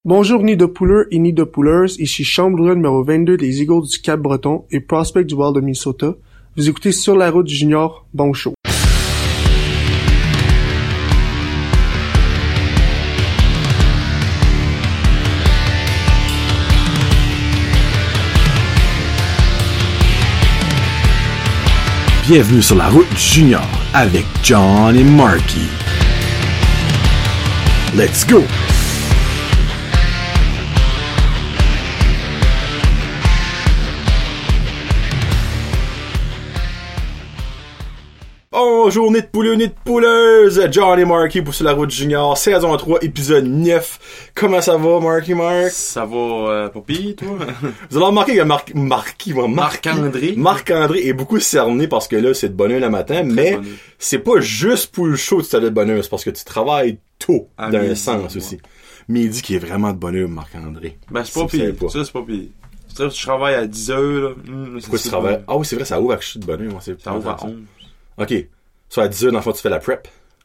Bonjour nid de pouleurs et nid de pouleuses, ici chambre numéro 22 des Eagles du Cap-Breton et prospect du Wild de Minnesota. Vous écoutez Sur la route du junior, bon show. Bienvenue sur la route du junior avec John et Marky. Let's go! Bonjour, nid de pouleux, nid de pouleuse! John et Marky pour Sur la route du junior, saison 3, épisode 9. Comment ça va, Marky Mark? Ça va pas pire, toi? Vous allez remarquer que Marc-André est beaucoup cerné parce que là, c'est de bonne heure le matin, mais c'est pas juste pour le show que tu as de bonne heure, c'est parce que tu travailles tôt, d'un sens aussi. Midi qui est vraiment de bonne heure, Marc-André. Ben, c'est pas pire. Ça, c'est pas pire. C'est tu travailles à 10 heures, là. Pourquoi tu travailles? Ah oui, c'est vrai, ça ouvre à coucher de bonne heure. Ça ouvre à 11. OK. Soit à 10 heures, dans le fond, tu fais la prep.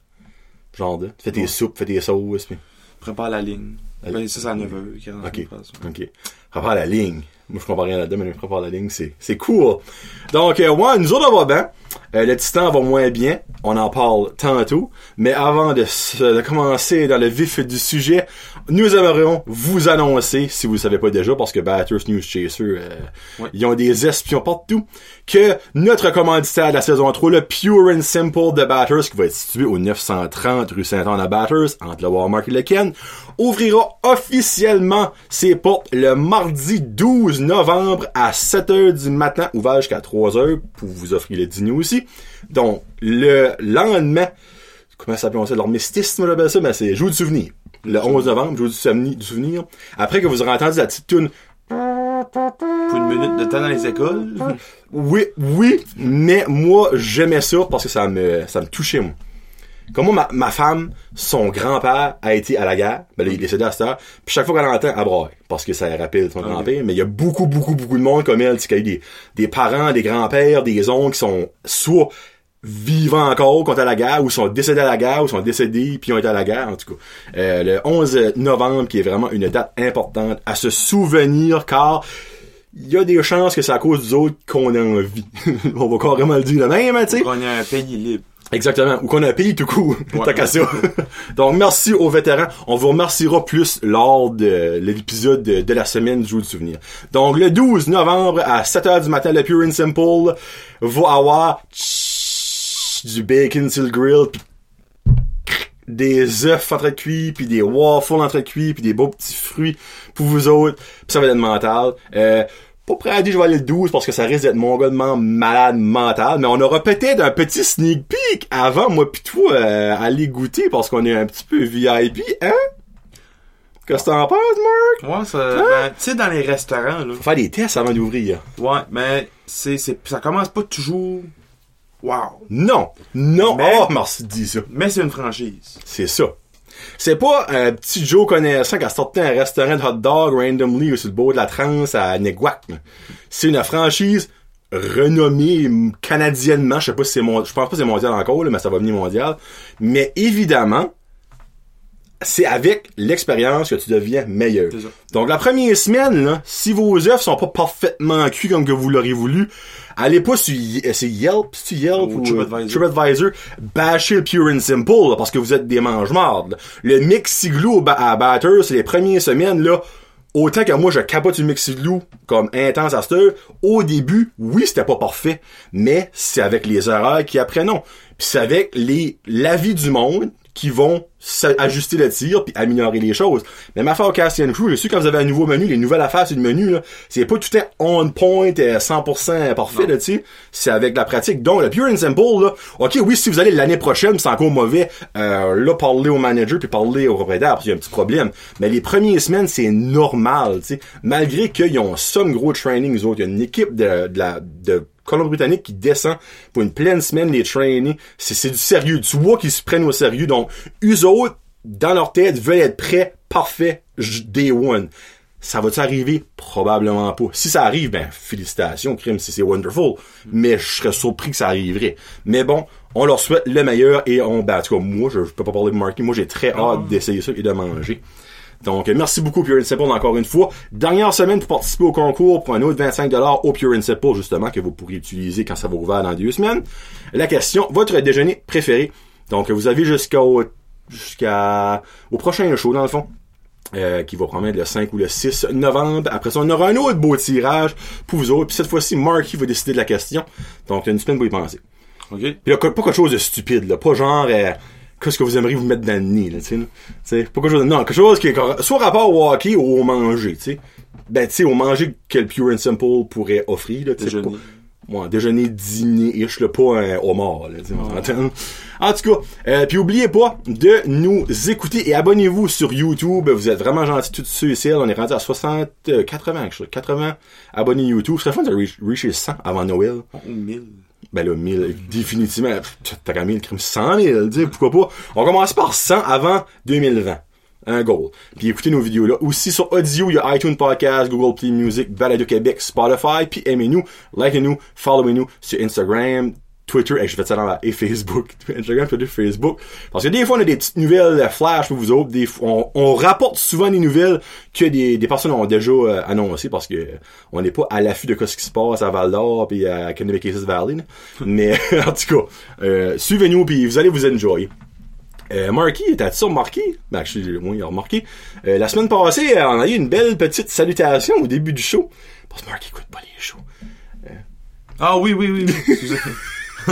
Genre de. Tu fais tes soupes, fais tes sauces, puis. Prépare la ligne. Ben, ça, c'est à 9 heures. OK. Prépare la ligne. Moi, je comprends rien là-dedans, mais prépare la ligne, c'est cool. Donc, ouais, nous autres, on va bien. Le Titan va moins bien. On en parle tantôt. Mais avant de commencer dans le vif du sujet, nous aimerions vous annoncer, si vous le savez pas déjà, parce que Batters News Chaser, ils ont des espions partout, que notre commanditaire de la saison 3, le Pure and Simple de Batters, qui va être situé au 930 rue Saint-Anne à Batters, entre le Walmart et le Ken, ouvrira officiellement ses portes le mardi 12 novembre à 7h du matin, ouvert jusqu'à 3h pour vous offrir le dîner aussi. Donc, le lendemain, comment ça s'appelle ça? L'armistice, moi j'appelle ça, mais c'est jour du souvenir. Le 11 novembre, jour du souvenir. Après que vous aurez entendu la petite toune. Pour une minute de temps dans les écoles. Oui, mais moi, j'aimais ça parce que ça me touchait, moi. Comme moi, ma femme, son grand-père a été à la guerre. Ben là, il est décédé à cette heure. Puis chaque fois qu'elle entend, elle braille. Parce que ça rappelle son grand-père. Mais il y a beaucoup de monde comme elle, qui a eu des parents, des grands-pères, des oncles qui sont soit vivants encore quand à la guerre, ou sont décédés à la guerre, ou sont décédés puis ont été à la guerre, en tout cas. Le 11 novembre, qui est vraiment une date importante à se souvenir, car il y a des chances que c'est à cause des autres qu'on a envie. On va carrément le dire de même, tu sais. Qu'on a un pays libre. Exactement. Ou qu'on a un pays tout court. Ouais. T'as qu'à ça. Donc, merci aux vétérans. On vous remerciera plus lors de l'épisode de la semaine du jour du souvenir. Donc, le 12 novembre à 7h du matin, le Pure and Simple va avoir du bacon sur le grill, pis des œufs entrecuits, puis des waffles entrecuits, puis des beaux petits fruits pour vous autres. Puis ça va être mental. Pas prêt à dire je vais aller le 12 parce que ça risque d'être mongolement malade mental, mais on aura peut-être un petit sneak peek avant moi pis toi aller goûter parce qu'on est un petit peu VIP, hein? Qu'est-ce que t'en penses, Mark? Ouais, ben, tu sais, dans les restaurants, là. Faut faire des tests avant d'ouvrir. Ouais, mais ça commence pas toujours. Wow. Non. Mais, merci de dire ça. Mais c'est une franchise. C'est ça. C'est pas un petit Joe connaissant qui a sorti un restaurant de hot dog randomly sur le bord de la Trans à Neguac. C'est une franchise renommée canadiennement. Je sais pas si je pense pas que c'est mondial encore, là, mais ça va venir mondial. Mais évidemment, c'est avec l'expérience que tu deviens meilleur. C'est ça. Donc la première semaine, là, si vos œufs sont pas parfaitement cuits comme que vous l'aurez voulu, allez pas sur Yelp ou TripAdvisor, bâchez le Pure and Simple là, parce que vous êtes des mange-mardes. Le Mix-Igloo à Batters, c'est les premières semaines là. Autant que moi, je capote du Mix-Igloo comme intense à cette heure, au début, oui, c'était pas parfait, mais c'est avec les erreurs qui apprennent. Puis c'est avec l'avis du monde qui vont ajuster le tir puis améliorer les choses. Même affaire au Cassian Crew, je sais quand vous avez un nouveau menu, les nouvelles affaires sur le menu, là, c'est pas tout est on point 100% parfait, là, tu sais. C'est avec la pratique. Donc, le Pure and Simple, là, ok, oui, si vous allez l'année prochaine, c'est encore mauvais, là, parler au manager puis parler au propriétaire parce qu'il y a un petit problème. Mais les premières semaines, c'est normal, tu sais. Malgré qu'ils ont somme gros training, eux autres. Il y a une équipe de Colombie-Britannique qui descend pour une pleine semaine les traîner. C'est du sérieux. Tu vois qu'ils se prennent au sérieux. Donc, eux autres, dans leur tête, veulent être prêts, parfaits, day one. Ça va-tu arriver? Probablement pas. Si ça arrive, ben, félicitations, crime, si c'est wonderful. Mais je serais surpris que ça arriverait. Mais bon, on leur souhaite le meilleur et en tout cas, moi, je peux pas parler de Marky. Moi, j'ai très hâte d'essayer ça et de manger. Donc, merci beaucoup Pure and Simple encore une fois. Dernière semaine pour participer au concours pour un autre 25$ au Pure and Simple, justement, que vous pourrez utiliser quand ça va ouvrir dans 2 semaines. La question, votre déjeuner préféré. Donc, vous avez jusqu'au prochain show, dans le fond. Qui va promettre le 5 ou le 6 novembre. Après ça, on aura un autre beau tirage pour vous autres. Puis cette fois-ci, Marky va décider de la question. Donc, il y a une semaine pour y penser. OK. Puis là, pas quelque chose de stupide, là. Pas genre, qu'est-ce que vous aimeriez vous mettre dans le nez, là, tu sais, là. T'sais, pas quelque chose de, non, quelque chose qui est soit rapport au hockey ou au manger, tu sais. Ben, tu sais, au manger que le Pure and Simple pourrait offrir, là, tu sais. Déjeuner, dîner-ish, là, pas un homard, là, tu sais, En tout cas, puis oubliez pas de nous écouter et abonnez-vous sur YouTube. Vous êtes vraiment gentils, tous ceux et celles. On est rendu à 80 abonnés YouTube. Ce serait fun de reacher 100 avant Noël. 1000. Ben là, 1000, définitivement. T'as quand même 100 000, dis, pourquoi pas. On commence par 100 avant 2020. Un goal. Puis écoutez nos vidéos là. Aussi sur audio, il y a iTunes Podcast, Google Play Music, Balado Québec, Spotify. Puis aimez-nous, likez-nous, followez-nous sur Instagram, Twitter, et je fais ça dans et Facebook. Instagram, Twitter, Facebook. Parce que des fois, on a des petites nouvelles flash pour vous autres. Des fois, on rapporte souvent des nouvelles que des personnes ont déjà annoncées parce que on n'est pas à l'affût de ce qui se passe à Val-d'Or puis à Kennebec-Cases Valley. Mais en tout cas, suivez-nous puis vous allez vous enjoyer. Marky, t'as-tu remarqué? Ben, il a remarqué. La semaine passée, on a eu une belle petite salutation au début du show. Parce que Marky écoute pas les shows. Ah oui. Tu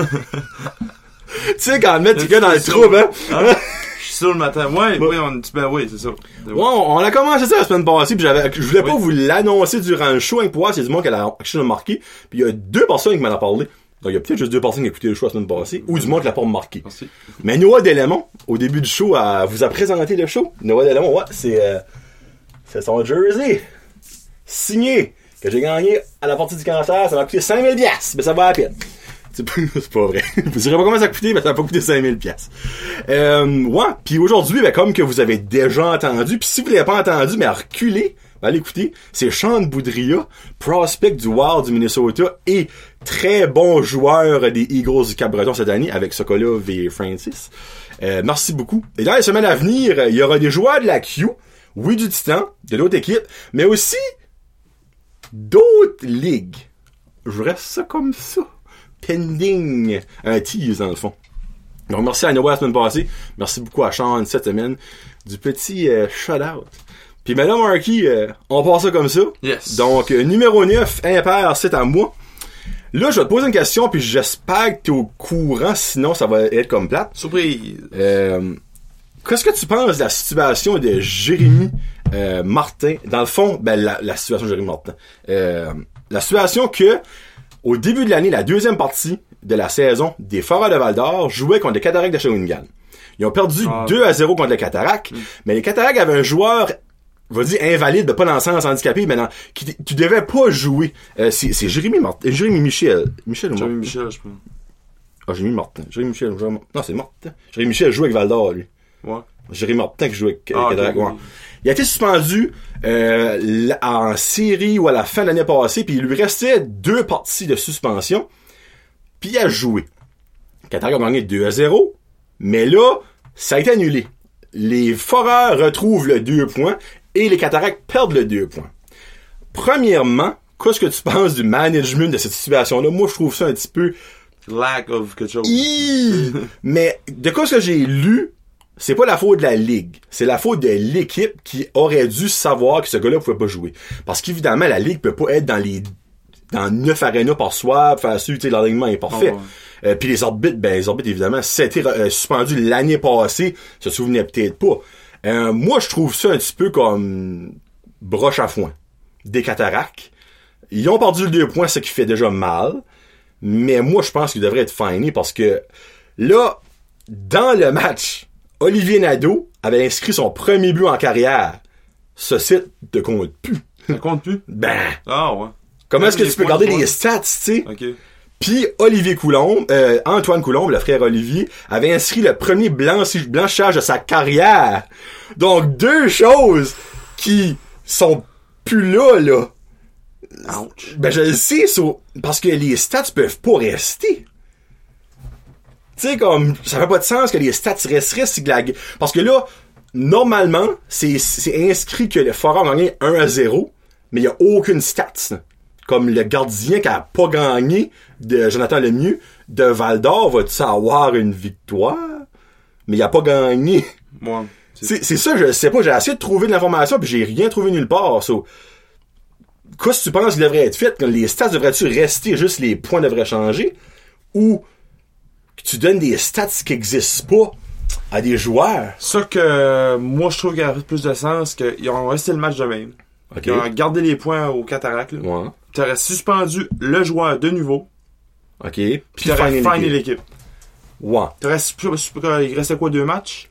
sais, quand mettre quelqu'un dans le trouble, hein? Je suis sûr le matin. Oui, c'est ça. On a commencé ça la semaine passée, puis je voulais pas vous l'annoncer durant le show, hein, pour voir si c'est du monde qui a remarqué. Puis il y a 2 personnes qui m'en ont parlé. Donc, il y a peut-être juste 2 personnes qui ont écouté le show la semaine passée, ou du monde qui l'a pas remarqué. Merci. Mais Noah Delémont, au début du show, vous a présenté le show. Noah Delémont, ouais, c'est son jersey. Signé. Que j'ai gagné à la partie du cancer. Ça m'a coûté 5000$. Mais ça va à peine. C'est pas vrai. Vous direz pas comment ça a coûté, mais ça a pas coûté 5000$. Ouais. Puis aujourd'hui, ben, comme que vous avez déjà entendu, puis si vous l'avez pas entendu, mais reculez, allez écouter, c'est Sean Boudria, prospect du Wild du Minnesota et très bon joueur des Eagles du Cap-Breton cette année avec Sokolov et Francis. Merci beaucoup. Et dans les semaines à venir, il y aura des joueurs de la Q, oui du Titan, de l'autre équipe, mais aussi d'autres ligues. Je reste ça comme ça. Pending. Un tease dans le fond. Donc merci à Noah la semaine passée. Merci beaucoup à Sean cette semaine. Du petit shout-out. Puis maintenant, Marky, on passe ça comme ça. Yes. Donc, numéro 9, impair, c'est à moi. Là, je vais te poser une question, puis j'espère que t'es au courant, sinon ça va être comme plate. Surprise. Qu'est-ce que tu penses de la situation de Jérémy Martin? Dans le fond, ben la situation de Jérémy Martin. La situation que, au début de l'année, la deuxième partie de la saison des Foreurs de Val-d'Or jouait contre les Cataractes de Shawinigan. Ils ont perdu 2-0 contre les Cataractes, mais les Cataractes avaient un joueur, vas-y, invalide, pas dans le sens handicapé, mais qui tu devais pas jouer. C'est Jérémy Martin, Jérémy Michel. Jérémy Michel, je pense. Ah, Jérémy Martin. Jérémy Michel, non, c'est Martin. Jérémy Michel joue avec Val-d'Or, lui. Ouais. Jérémy Martin qui joue avec Cataractes. Okay. Ouais. Il a été suspendu en série ou à la fin de l'année passée, puis il lui restait 2 parties de suspension, puis il a joué. Cataractes a gagné 2-0, mais là, ça a été annulé. Les Foreurs retrouvent le 2 points et les Cataractes perdent le 2 points. Premièrement, qu'est-ce que tu penses du management de cette situation-là? Moi, je trouve ça un petit peu... Lack of quelque chose. Mais de quoi ce que j'ai lu, c'est pas la faute de la ligue. C'est la faute de l'équipe qui aurait dû savoir que ce gars-là pouvait pas jouer. Parce qu'évidemment, la ligue peut pas être dans 9 arénas par soir, faire sûr, tu sais, l'alignement est parfait. Puis les arbitres, évidemment, c'était suspendu l'année passée, se souvenaient peut-être pas. Moi, je trouve ça un petit peu comme broche à foin. Des Cataractes. Ils ont perdu le 2 points, ce qui fait déjà mal. Mais moi, je pense qu'ils devraient être finés parce que là, dans le match, Olivier Nadeau avait inscrit son premier but en carrière. Ce site ne compte plus. Ça compte plus? Ben. Ah ouais. Comment est-ce que tu peux garder les stats, tu sais? OK. Puis Olivier Coulombe, Antoine Coulombe, le frère Olivier, avait inscrit le premier blanchage de sa carrière. Donc 2 choses qui sont plus là. Ouch. Ben je le sais, parce que les stats peuvent pas rester. Tu sais, comme, ça fait pas de sens que les stats resteraient si parce que là, normalement, c'est inscrit que le Foreur a gagné 1-0, mais il y a aucune stats. Comme le gardien qui a pas gagné de Jonathan Lemieux de Val-d'Or va-tu avoir une victoire? Mais il a pas gagné. Ouais. C'est ça, je sais pas. J'ai essayé de trouver de l'information puis j'ai rien trouvé nulle part. So, qu'est-ce que tu penses qu'il devrait être fait? Les stats devraient-tu rester, juste les points devraient changer? Ou que tu donnes des stats qui existent pas à des joueurs? Ça que moi je trouve qu'il y aurait plus de sens qu'ils ont resté le match de même. Okay. Ils ont gardé les points au Cataract. Là. Ouais. T'aurais suspendu le joueur de nouveau. OK. Puis t'aurais fini l'équipe. Ouais. Il restait quoi, 2 matchs?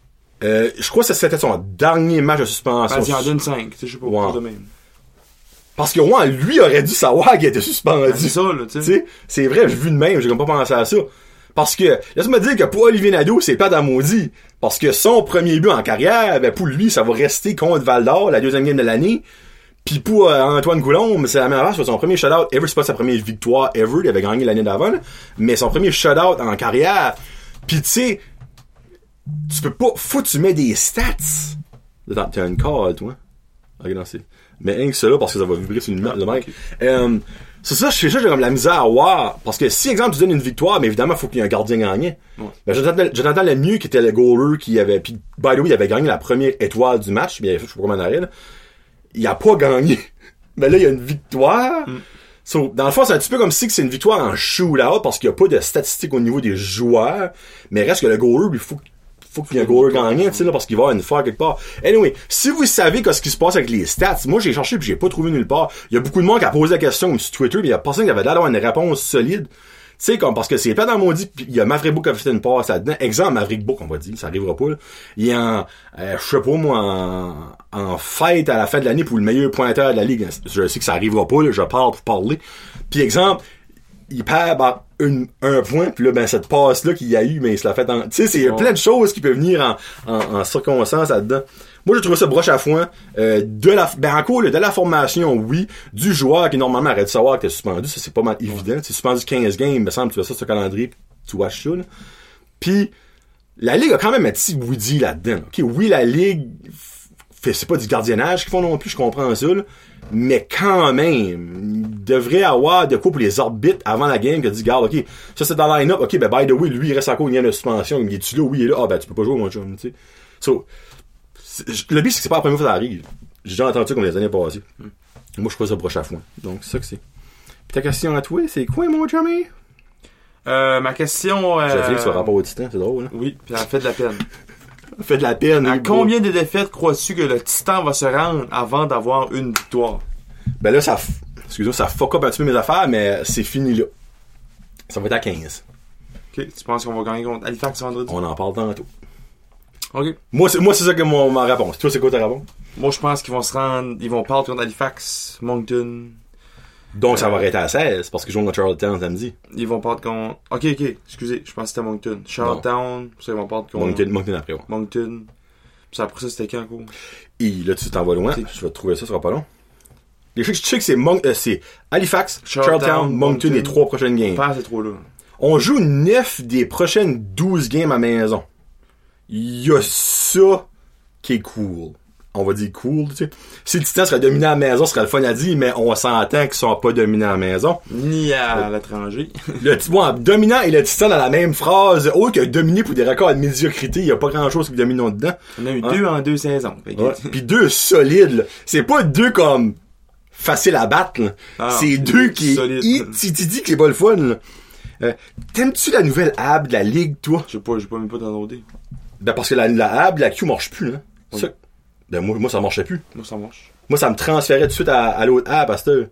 Je crois que c'était son dernier match de suspension. Il en donne 5, je sais pas, ouais. de même. Parce que ouais, lui aurait dû savoir qu'il était suspendu. C'est ça, là, tu sais. C'est vrai, j'ai vu de même, j'ai comme pas pensé à ça. Parce que, laisse-moi dire que pour Olivier Nadeau, c'est pas maudit. Parce que son premier but en carrière, ben, pour lui, ça va rester contre Val-d'Or, la 2e game de l'année. Puis pour Antoine Coulombe, c'est la même chose, son premier shutout ever, c'est pas sa première victoire ever, il avait gagné l'année d'avant, mais son premier shutout en carrière. Puis tu sais, tu peux pas, faut que tu mets des stats. Attends, t'as une call, toi? Ok, non, c'est... Mais rien que cela, parce que ça va vibrer sur le mec. Okay. C'est ça, j'ai comme la misère à voir. Parce que si, exemple, tu donnes une victoire, mais évidemment, il faut qu'il y ait un gardien gagnant. Ouais. Ben, Jonathan Lemieux, qui était le goaler, qui avait, puis by the way, il avait gagné la première étoile du match, mais il avait fait, je sais pas comment on arrête, là. Il a pas gagné. Mais là, il y a une victoire. So, dans le fond, c'est un petit peu comme si c'est une victoire en shootout, parce qu'il y a pas de statistiques au niveau des joueurs, mais reste que le goaler, il faut qu'il y ait un goaler gagnant, tu sais, là, parce qu'il va y avoir une fois quelque part. Anyway, si vous savez ce qui se passe avec les stats, moi, j'ai cherché puis j'ai pas trouvé nulle part. Il y a beaucoup de monde qui a posé la question sur Twitter, mais il y a personne qui avait l'air d'avoir une réponse solide. Tu sais, comme, parce que c'est pas dans mon dit, il y a Maverick Book qui a fait une passe là-dedans. Exemple, Maverick Book, on va dire, ça arrivera pas, là. Il est en, je sais pas, moi, en fête à la fin de l'année pour le meilleur pointeur de la ligue. Je sais que ça arrivera pas, là, je parle pour parler. Puis exemple, il perd, un point, puis là, ben, cette passe-là qu'il y a eu, ben, il se l'a fait tu sais, c'est plein de choses qui peuvent venir en circonstance là-dedans. Moi, j'ai trouvé ça broche à foin. De la formation, oui. Du joueur qui, normalement, arrête de savoir que t'es suspendu. Ça, c'est pas mal évident. Tu es suspendu 15 games, il me semble, tu fais ça sur le calendrier, pis tu watches ça, là. Puis, la Ligue a quand même un petit oui-dit là-dedans. OK, oui, la Ligue c'est pas du gardiennage qu'ils font non plus, je comprends ça, là. Mais quand même, il devrait avoir de quoi pour les arbitres avant la game qui dit, regarde, OK, ça c'est dans la line-up, OK, ben, by the way, lui, il reste encore une game de suspension. Il est-tu là? Oui, il est là. Ah, ben, tu peux pas jouer, mon chum, tu sais. So, le but, c'est que c'est pas la première fois que ça arrive. J'ai déjà entendu ça comme les années passées. Moi, je crois ça broche à foin. Donc, c'est ça que c'est. Puis ta question à toi, c'est quoi, mon chummy? Ma question... J'ai fait que ça rapport au Titan, c'est drôle, hein? Oui, puis elle fait de la peine. Fait de la peine. À combien de défaites crois-tu que le Titan va se rendre avant d'avoir une victoire? Ben là, excuse-moi, ça fuck up un petit peu mes affaires, mais c'est fini là. Ça va être à 15. Ok, tu penses qu'on va gagner contre Halifax vendredi? On en parle tantôt. Ok. Moi, c'est ça que ma réponse. Toi, c'est quoi ta réponse? Moi, je pense qu'ils vont se rendre, ils vont perdre contre Halifax, Moncton. Donc, ça va arrêter à 16, parce qu'ils jouent contre Charlottetown samedi. Ils vont perdre contre... Ok, excusez, je pense que c'était Moncton. Charlottetown, ça, ils vont perdre contre... Moncton après, ouais. Moncton. Puis après ça, c'était quand, quoi? Et là, tu t'en vas loin. Je vais te trouver ça, ça sera pas long. Je sais que c'est Halifax, Charlottetown, Moncton, les 3 prochaines games. Pas ces 3 là. On joue 9 des prochaines 12 games à maison. Il y a ça qui est cool. On va dire cool, tu sais. Si le Titan serait dominé à la maison, ce serait le fun à dire, mais on s'entend qu'ils sont pas dominés à la maison. Ni à l'étranger. Dominant et le Titan dans la même phrase. Autre que dominé pour des records de médiocrité, il y a pas grand chose qui domine dedans. On a eu 2 en 2 saisons. Ouais. Puis 2 solides, là. C'est pas 2 comme facile à battre, là. C'est 2 qui tu dis que c'est pas le fun, là. T'aimes-tu la nouvelle app de la Ligue, toi? J'ai pas même pas downloadé. Ben, parce que la app de la Q marche plus, là. Oui. Ça, ben, moi, ça marchait plus. Moi, ça marche. Moi, ça me transférait tout de suite à l'autre app, à cette heure.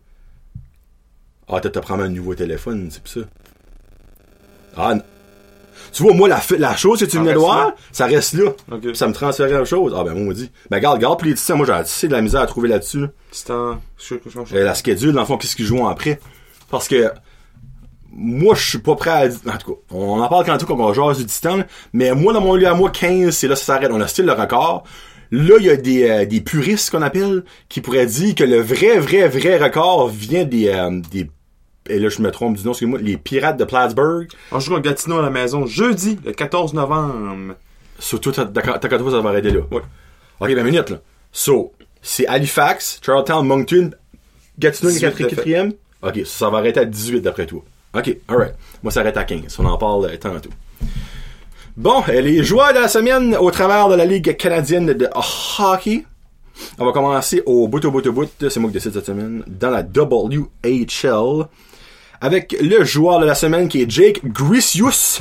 Ah, t'as pris un nouveau téléphone, c'est pour ça. Ah, non. Tu vois, moi, la chose que tu venais de voir, ça reste là. Okay. Ça me transférait la chose. Ah, ben, moi, on dit. Ben, garde pour les Titans. Moi, j'ai assez de la misère à trouver là-dessus, là. Titan, la schedule, dans le fond, qu'est-ce qu'ils jouent après. Parce que, moi, je suis pas prêt à dire, en tout cas, on en parle quand tout, quand on jase du Titan, mais moi, dans mon lieu à moi, 15, c'est là, ça s'arrête. On a style le record. Là, il y a des puristes qu'on appelle, qui pourraient dire que le vrai record vient des et là, je me trompe du nom, excusez-moi, les Pirates de Plattsburgh. On joue contre Gatineau à la maison jeudi, le 14 novembre. So, toi, t'as toi, ça va arrêter là. Ouais. Ok, ben, minute, là. So, c'est Halifax, Charlottetown, Moncton, Gatineau, le 4e. Ok, ça va arrêter à 18 d'après toi. Ok, alright. Moi, ça arrête à 15. On en parle tantôt. Bon, les joueurs de la semaine au travers de la Ligue canadienne de hockey. On va commencer au bout. C'est moi qui décide cette semaine. Dans la WHL. Avec le joueur de la semaine qui est Jake Grisius.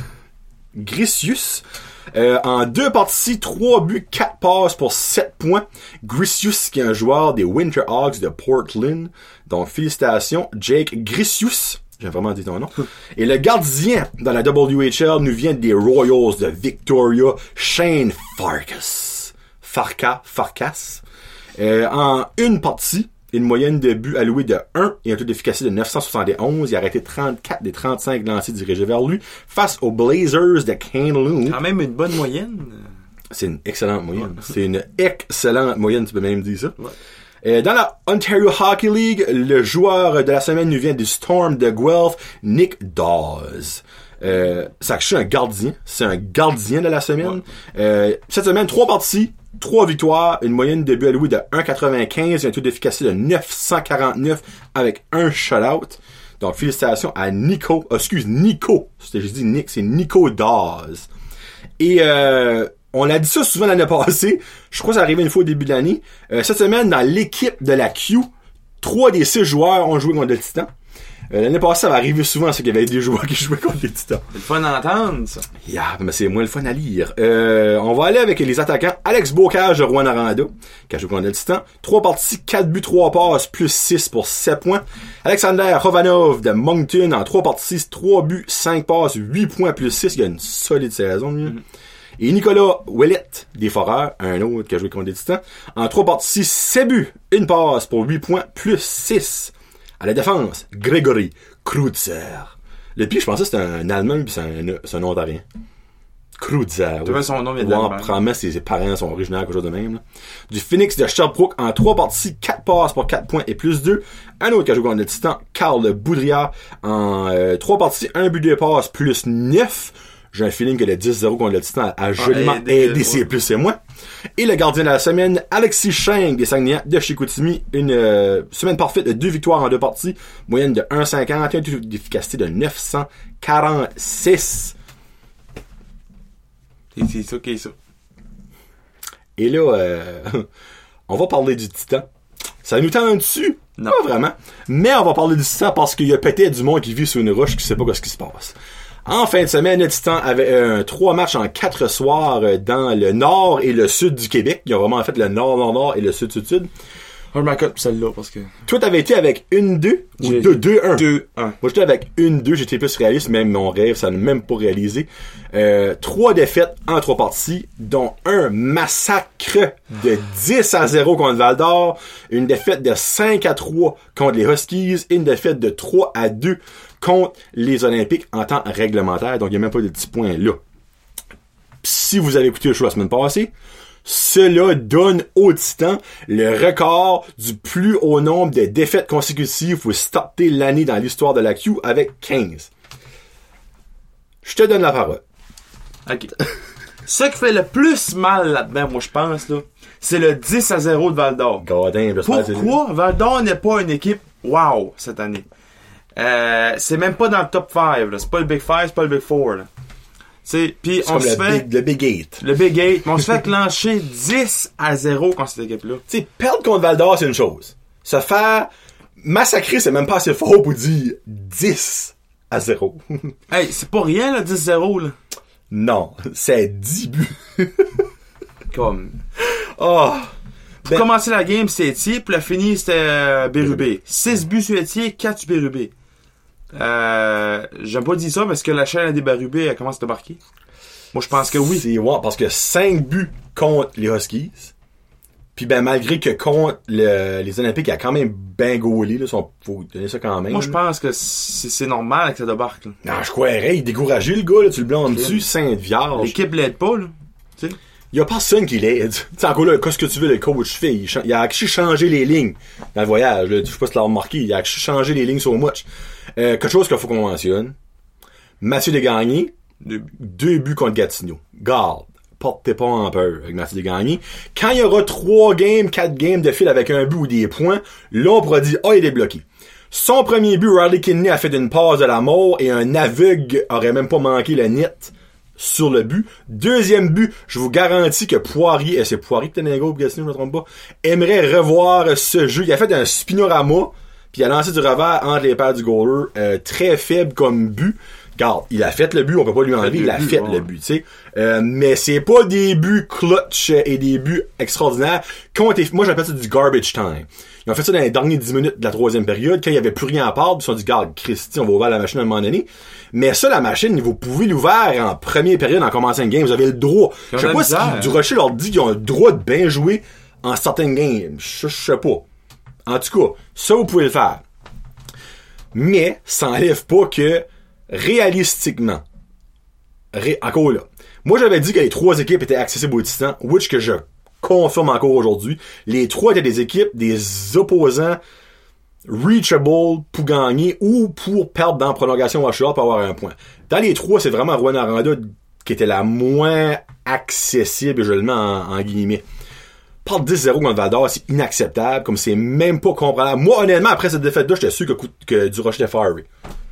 En 2 parties, 3 buts, 4 passes pour 7 points. Grisius, qui est un joueur des Winterhawks de Portland. Donc, félicitations, Jake Grisius. J'ai vraiment dit ton nom. Et le gardien dans la WHL nous vient des Royals de Victoria, Shane Farkas. En 1 partie, une moyenne de buts alloués de 1 et un taux d'efficacité de 971. Il a arrêté 34 des 35 lancers dirigés vers lui face aux Blazers de Kamloops. Quand même une bonne moyenne. C'est une excellente moyenne. C'est une excellente moyenne, tu peux même dire ça. Ouais. Dans la Ontario Hockey League, le joueur de la semaine nous vient du Storm de Guelph, Nick Dawes. C'est un gardien. C'est un gardien de la semaine. Ouais. Cette semaine, 3 parties, 3 victoires, une moyenne de buts alloués de 1,95 et un taux d'efficacité de 949 avec un shutout. Donc, félicitations à Nico. J'ai dit Nick, c'est Nico Dawes. Et on a dit ça souvent l'année passée. Je crois que ça arrivait une fois au début de l'année. Cette semaine, dans l'équipe de la Q, 3 des 6 joueurs ont joué contre le Titan. L'année passée, ça va arriver souvent, c'est qu'il y avait des joueurs qui jouaient contre les Titans. C'est le fun à entendre, ça. Yeah, mais c'est moins le fun à lire. On va aller avec les attaquants. Alex Bocage de Rouyn-Noranda, qui a joué contre le Titan. 3 parties, 4 buts, 3 passes, plus 6 pour 7 points. Alexander Rovanov de Moncton, en 3 parties, 3 buts, 5 passes, 8 points, plus 6. Il y a une solide saison, lui. Mm-hmm. Et Nicolas Ouellet, des Foreurs, un autre qui a joué contre les Titans. En 3 parties, 7 buts, 1 passe pour 8 points, plus 6. À la défense, Gregory Krutzer. Le pire, je pensais que c'était un Allemand, puis c'est un Ontarien. Krutzer. Tu vois son nom vient d'Allemagne. Probablement ses parents sont originaires, quelque chose de même. Là. Du Phoenix de Sherbrooke, en 3 parties, 4 passes pour 4 points et plus 2. Un autre qui a joué contre le Titan, Carl Boudriard, en 3 parties, 1 but, 2 passes, plus 9. J'ai un feeling que le 10-0 contre le Titan a joliment aidé ses plus et moins. Et le gardien de la semaine, Alexis Cheng des Saguenay de Chicoutimi. Une semaine parfaite de 2 victoires en 2 parties. Moyenne de 1,50. Un taux d'efficacité de 946. C'est ça qui est ça. Et là, on va parler du Titan. Ça nous tend dessus? Non. Pas vraiment. Mais on va parler du Titan parce qu'il y a peut-être du monde qui vit sur une roche qui sait pas ce qui se passe. En fin de semaine, le Titan avait 3 matchs en 4 soirs dans le nord et le sud du Québec. Ils ont vraiment fait le nord et le sud-sud-sud. Je m'accorde pour celle-là parce que... Toi, t'avais été avec 1-2 ou 2-1? 2-1. Moi, j'étais avec 1-2. J'étais plus réaliste. Même mon rêve, ça n'a même pas réalisé. 3 défaites en 3 parties, dont un massacre de 10-0 contre Val-d'Or, une défaite de 5-3 contre les Huskies et une défaite de 3-2 contre les Olympiques en temps réglementaire. Donc, il n'y a même pas de petits points là. Si vous avez écouté le show la semaine passée, cela donne au Titan le record du plus haut nombre de défaites consécutives pour starter l'année dans l'histoire de la Q avec 15. Je te donne la parole. OK. Ce qui fait le plus mal là-dedans, moi je pense, là, c'est le 10-0 de Val-d'Or. Pourquoi Val-d'Or n'est pas une équipe wow cette année? C'est même pas dans le top 5, là. C'est pas le Big 5, c'est pas le Big 4, là. Puis on se fait le Big 8. Le Big 8, mais on se fait clencher 10-0 contre cette équipe-là. Tu sais, perdre contre Val-d'Or, c'est une chose. Se faire massacrer, c'est même pas assez fort pour dire 10-0. Hey, c'est pas rien, là, 10-0, là. Non, c'est 10 buts. Comme... Oh... Pour commencer la game, c'était Étier, puis la finie, c'était Bérubé. 6 buts sur Étier, 4 sur Bérubé. J'aime pas dire ça parce que la chaîne des Bérubé, elle commence à te marquer. Moi, je pense que oui. C'est ouais, parce que 5 buts contre les Huskies. Puis ben malgré que contre les Olympiques, il a quand même bien gaulé, là, faut donner ça quand même. Moi, je pense que c'est normal que ça débarque, là. Non, je croirais, il est découragé, le gars, là, tu le blâmes dessus, Sainte-Vierge. L'équipe l'aide pas, là. Tu sais. Il y a personne qui l'aide. Tu sais, encore là, qu'est-ce que tu veux, le coach fait? Il a changé les lignes dans le voyage, là. Je sais pas si tu l'as remarqué. Il a changé les lignes sur match. Quelque chose qu'il faut qu'on mentionne. Mathieu Desgagnés, 2 buts contre Gatineau. Garde. portez pas en peur avec Mathieu Gagné. Quand il y aura 3 games, 4 games de fil avec un but ou des points, là, on pourra dire, il est débloqué. Son premier but, Riley Kidney a fait une passe de la mort et un aveugle aurait même pas manqué le net sur le but. Deuxième but, je vous garantis que Poirier, c'est Poirier que tenait go, je me trompe pas, aimerait revoir ce jeu. Il a fait un spinorama, puis il a lancé du revers entre les paires du goaler, très faible comme but. Regarde, il a fait le but, on peut pas lui enlever, il a fait le but, tu sais. Mais c'est pas des buts clutch et des buts extraordinaires. Moi, j'appelle ça du garbage time. Ils ont fait ça dans les dernières 10 minutes de la 3e période, quand il y avait plus rien à part, puis ils se sont dit, regarde, Christy, on va ouvrir la machine à un moment donné. Mais ça, la machine, vous pouvez l'ouvrir en première période, en commençant une game, vous avez le droit. Je sais pas si Durocher leur dit qu'ils ont le droit de bien jouer en certaines games. Je sais pas. En tout cas, ça, vous pouvez le faire. Mais, ça enlève pas que, réalistiquement, encore là, moi j'avais dit que les 3 équipes étaient accessibles aux Titans, which que je confirme encore aujourd'hui. Les 3 étaient des équipes, des opposants reachable pour gagner ou pour perdre dans la prolongation Washout pour avoir un point. Dans les 3, c'est vraiment Rouen Aranda qui était la moins accessible, je le mets en guillemets. Perdre 10-0 contre Val-d'Or, c'est inacceptable, comme c'est même pas comprenable. Moi, honnêtement, après cette défaite-là, j'étais sûr que Durocher était fiery.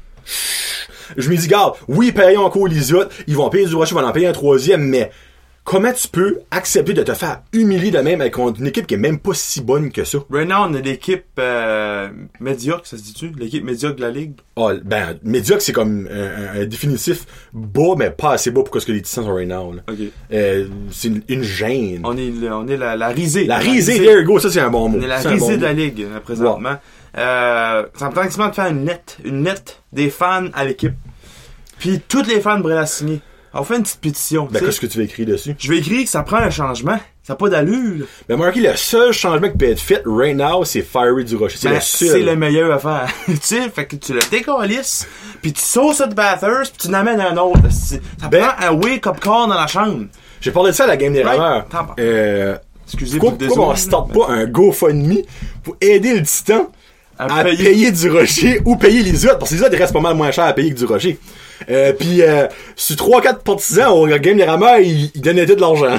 Je me dis, regarde, oui, payons encore les autres, ils vont payer Durocher, ils vont en payer un 3e, mais comment tu peux accepter de te faire humilier de même avec une équipe qui est même pas si bonne que ça? Right now, on a l'équipe médiocre, ça se dit-tu? L'équipe médiocre de la Ligue? Ben, médiocre, c'est comme un définitif bas, mais pas assez bas pour ce que les Titans sont right now. Là. Okay. C'est une gêne. On est la risée. La risée, there you go, ça c'est un bon mot. On est la risée de la Ligue, présentement. Wow. Ça me tente de faire une lettre des fans à l'équipe. Puis toutes les fans devraient la signer. On fait une petite pétition. Ben, qu'est-ce que tu veux écrire dessus? Je vais écrire que ça prend un changement. Ça n'a pas d'allure. Ben, Marky, le seul changement qui peut être fait right now, c'est Fiery Durocher. C'est le seul. C'est le meilleur à faire. Tu sais, fait que tu le décalisses, puis tu sauces ça de Bathurst, puis tu n'amènes un autre. Ça prend un wake-up call dans la chambre. J'ai parlé de ça à la game des rameurs. Excusez pourquoi on starte pas un GoFundMe pour aider le Titan à payer Durocher ou payer les autres, parce que les autres, ils restent pas mal moins cher à payer que Durocher. Puis sur 3-4 partisans au game des rameurs, ils donnaient tout de l'argent.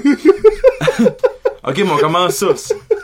Ok, mais on commence ça.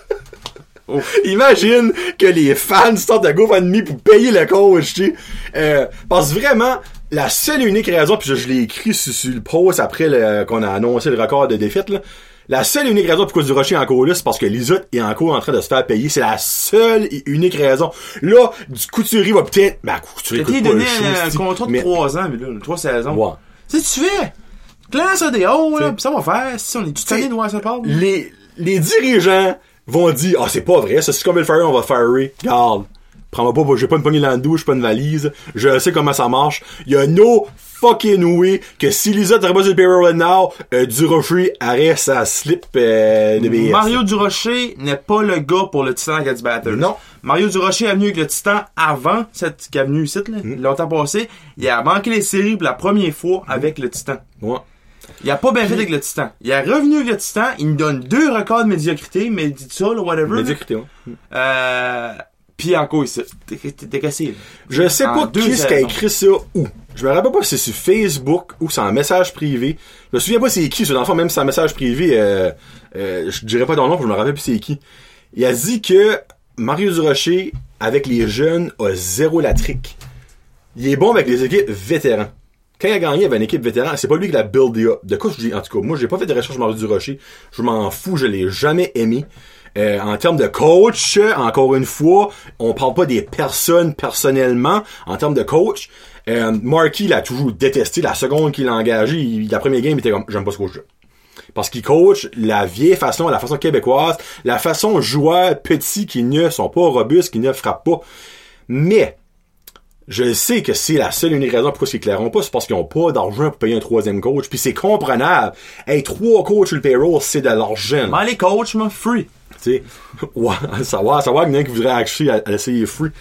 Oh. Imagine que les fans sortent de GoFundMe pour payer le coach, tu sais. Parce que vraiment, la seule et unique raison, puis je l'ai écrit sur le post après qu'on a annoncé le record de défaite, là. La seule et unique raison pourquoi Durocher est encore là, c'est parce que Lizotte est encore en train de se faire payer. C'est la seule et unique raison. Là, du Couturier va peut-être... Ben, Couturier coûte pas donné un contrat de 3 ans, mais là, 3 saisons. Ouais. Tu sais, tu fais... Classe ça des hauts, là, pis ça va faire. Si on est tout allé de voir ça part. Les dirigeants vont dire, c'est pas vrai, ça, c'est comme le fire, on va firer. Regarde. Prends-moi pas, j'ai pas une poignée landau, j'ai pas une valise. Je sais comment ça marche. Il y a no fucking way que si Lizotte n'aurait pas sur le payroll now, Durocher arrête sa slip de BS. Mario Durocher n'est pas le gars pour le Titan qui a du Bathurst. Non. Mario Durocher est venu avec le Titan avant cette qui est venu ici, là, longtemps passé. Il a manqué les séries pour la première fois avec le Titan. Ouais. Il a pas bien fait avec le Titan. Il est revenu avec le Titan, il nous donne 2 records de médiocrité, mais dit ça, là, whatever. Médiocrité, ouais. Pis encore ici, t'es cassé. Je sais pas qui est-ce qui a écrit ça où. Je me rappelle pas si c'est sur Facebook ou c'est en message privé. Je me souviens pas c'est qui, dans le fond, même si c'est en message privé, je dirais pas ton nom, je me rappelle plus c'est qui. Il a dit que Mario Durocher, avec les jeunes, a 0 la trick. Il est bon avec les équipes vétérans. Quand il a gagné avec une équipe vétéran, c'est pas lui qui l'a buildé up. De quoi je dis, en tout cas, moi, j'ai pas fait de recherche sur Mario Durocher. Je m'en fous, je l'ai jamais aimé. En termes de coach, encore une fois, on parle pas des personnes personnellement. En termes de coach, Marky l'a toujours détesté. La seconde qu'il a engagé, la première game, il était comme, j'aime pas ce coach-là. Parce qu'il coach la vieille façon, la façon québécoise, la façon joueur petit qui ne sont pas robustes, qui ne frappent pas. Mais, je sais que c'est la seule unique raison pourquoi ils éclaireront pas, c'est parce qu'ils ont pas d'argent pour payer un 3e coach. Puis c'est comprenable. Hey, 3 coachs sur le payroll, c'est de l'argent. Mais les coachs, moi, free. Tu sais, ouais, savoir qu'il y en a qui voudrait acheter à essayer free.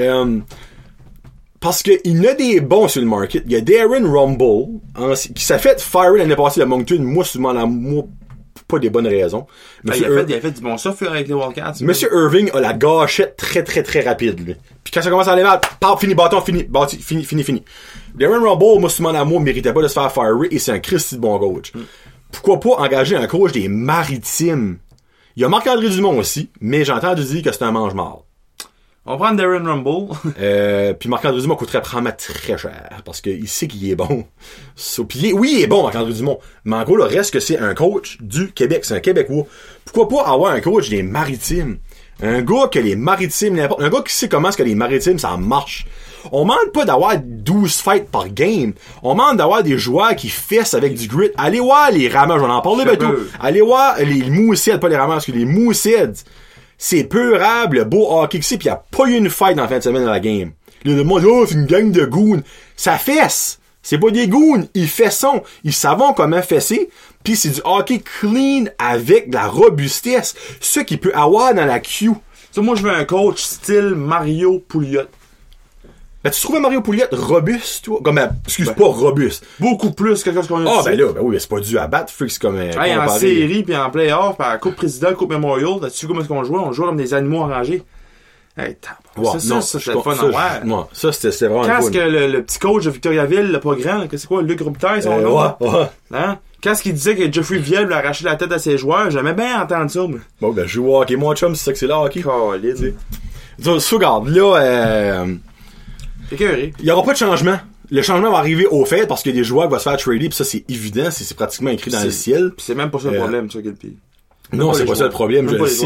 Parce qu'il y en a des bons sur le market. Il y a Darren Rumble, qui s'est fait fire l'année passée à Moncton. Moi, souvent, pas des bonnes raisons. Il a fait du bon stuff avec les Wildcats. Monsieur Irving a la gâchette très, très, très rapide, lui. Puis quand ça commence à aller mal, fini, bâton, fini. Darren Rumble, moi, souvent, méritait pas de se faire fire et c'est un Christy de bon coach. pourquoi pas engager un coach des Maritimes? Il y a Marc-André Dumont aussi, mais j'ai entendu dire que c'est un mange-marde. On prend Darren Rumble. Puis Marc-André Dumont coûterait probablement très cher, parce qu'il sait qu'il est bon. Oui, il est bon, Marc-André Dumont. Mais en gros, le reste que c'est un coach du Québec, c'est un Québécois. Pourquoi pas avoir un coach des Maritimes? Un gars que les Maritimes, un gars qui sait comment est-ce que les Maritimes, ça marche. On demande pas d'avoir 12 fights par game. On demande d'avoir des joueurs qui fessent avec du grit. Allez voir les rameurs, j'en en parler bientôt. Allez voir les Moussets, pas les rameurs, parce que les Moussets, c'est peurable, le beau hockey que c'est, pis y a pas eu une fight dans la fin de semaine dans la game. Le monde, oh, c'est une gang de goons. Ça fesse. C'est pas des goons. Ils fessent. Ils savent comment fesser. Pis c'est du hockey clean avec de la robustesse. Ce qu'il peut avoir dans la queue. Ça, moi, je veux un coach style Mario Pouliot. Ben, tu trouves Mario Pouliot robuste, toi? Comme, pas robuste. Beaucoup plus que ce qu'on a dit. Ah, ben là, ben oui, c'est pas dû à battre, c'est comme, en série, pis en playoff, pis en Coupe Président, Coupe Memorial, tu sais comment est-ce qu'on jouait? On jouait comme des animaux enragés. Hey, ça, c'était le fun à voir. Non, ça, c'était vraiment Qu'est-ce que le petit coach de Victoriaville, le pas grand, c'est quoi, Luc Robitaille, son nom? Ouais. Hein? Qu'est-ce qu'il disait que Jeffrey Viel a arraché la tête à ses joueurs? J'aimais bien entendre ça, moi. Bon, ben, je joue au hockey, mon chum, c'est ça que c'est là, hockey. Colin. Regarde, là, il y aura pas de changement. Le changement va arriver au fait parce qu'il y a des joueurs qui vont se faire trader pis ça c'est évident, c'est pratiquement écrit dans le ciel. Pis c'est même pas ça le problème, ça, quel pire. Non, c'est pas ça le problème, je le sais.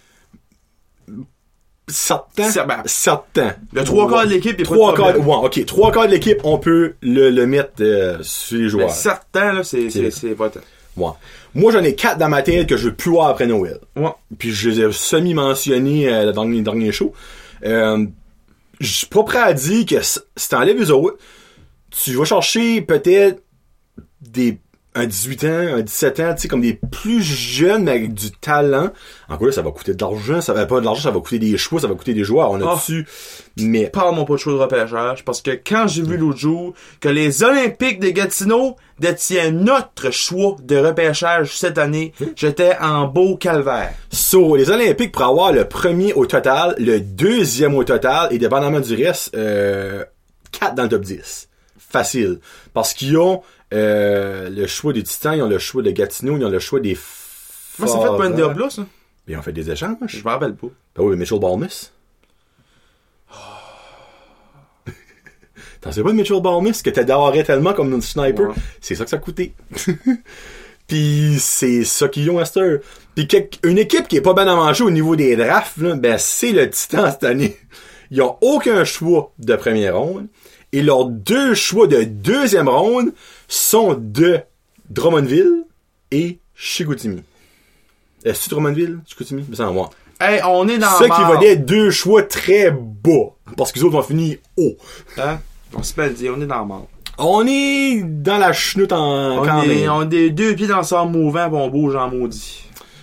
Certains. Le 3/4 de l'équipe, trois quarts de l'équipe, on peut le mettre sur les joueurs. Mais certains, là, c'est votant. Ouais. Moi, j'en ai 4 dans ma tête que je veux plus voir après Noël. Ouais. Puis je les ai semi-mentionnés dans les derniers shows. Je suis pas prêt à dire que si t'enlèves les autres, tu vas chercher peut-être un 18 ans, un 17 ans, tu sais, comme des plus jeunes, mais avec du talent. En gros, là, ça va coûter de l'argent, ça va pas de l'argent, ça va coûter des choix, ça va coûter des joueurs, on a dessus. Mais. Parle-moi pas de choix de repêchage, parce que quand j'ai vu l'autre jour que les Olympiques de Gatineau détiennent notre choix de repêchage cette année, j'étais en beau calvaire. Les Olympiques, pour avoir le premier au total, le deuxième au total, et dépendamment du reste, 4 dans le top 10. Facile. Parce qu'ils ont, le choix des Titans, ils ont le choix de Gatineau, ils ont le choix des Moi, c'est fait pour NDA, ça. Ils ont fait des échanges. Je me rappelle pas. Ben oui, Mitchell Balmis. T'en sais pas de Mitchell Balmis que t'adorais tellement comme un sniper? Ouais. C'est ça que ça a coûté. Pis c'est ça qu'ils ont à cette heure. Pis une équipe qui est pas bien avancée au niveau des drafts, là, ben c'est le Titan cette année. Ils ont aucun choix de première ronde. Et leurs 2 choix de deuxième ronde sont de Drummondville et Chicoutimi. Est-ce que Drummondville? Chicoutimi? Mais ça en moi. Hey, on est dans ça qui va être 2 choix très bas. Parce que les autres vont finir haut. Hein? On se peut le dire, on est dans le mal. On est dans la chenoute quand même. On est 2 pieds dans le sable mouvant, pis on bouge en maudit.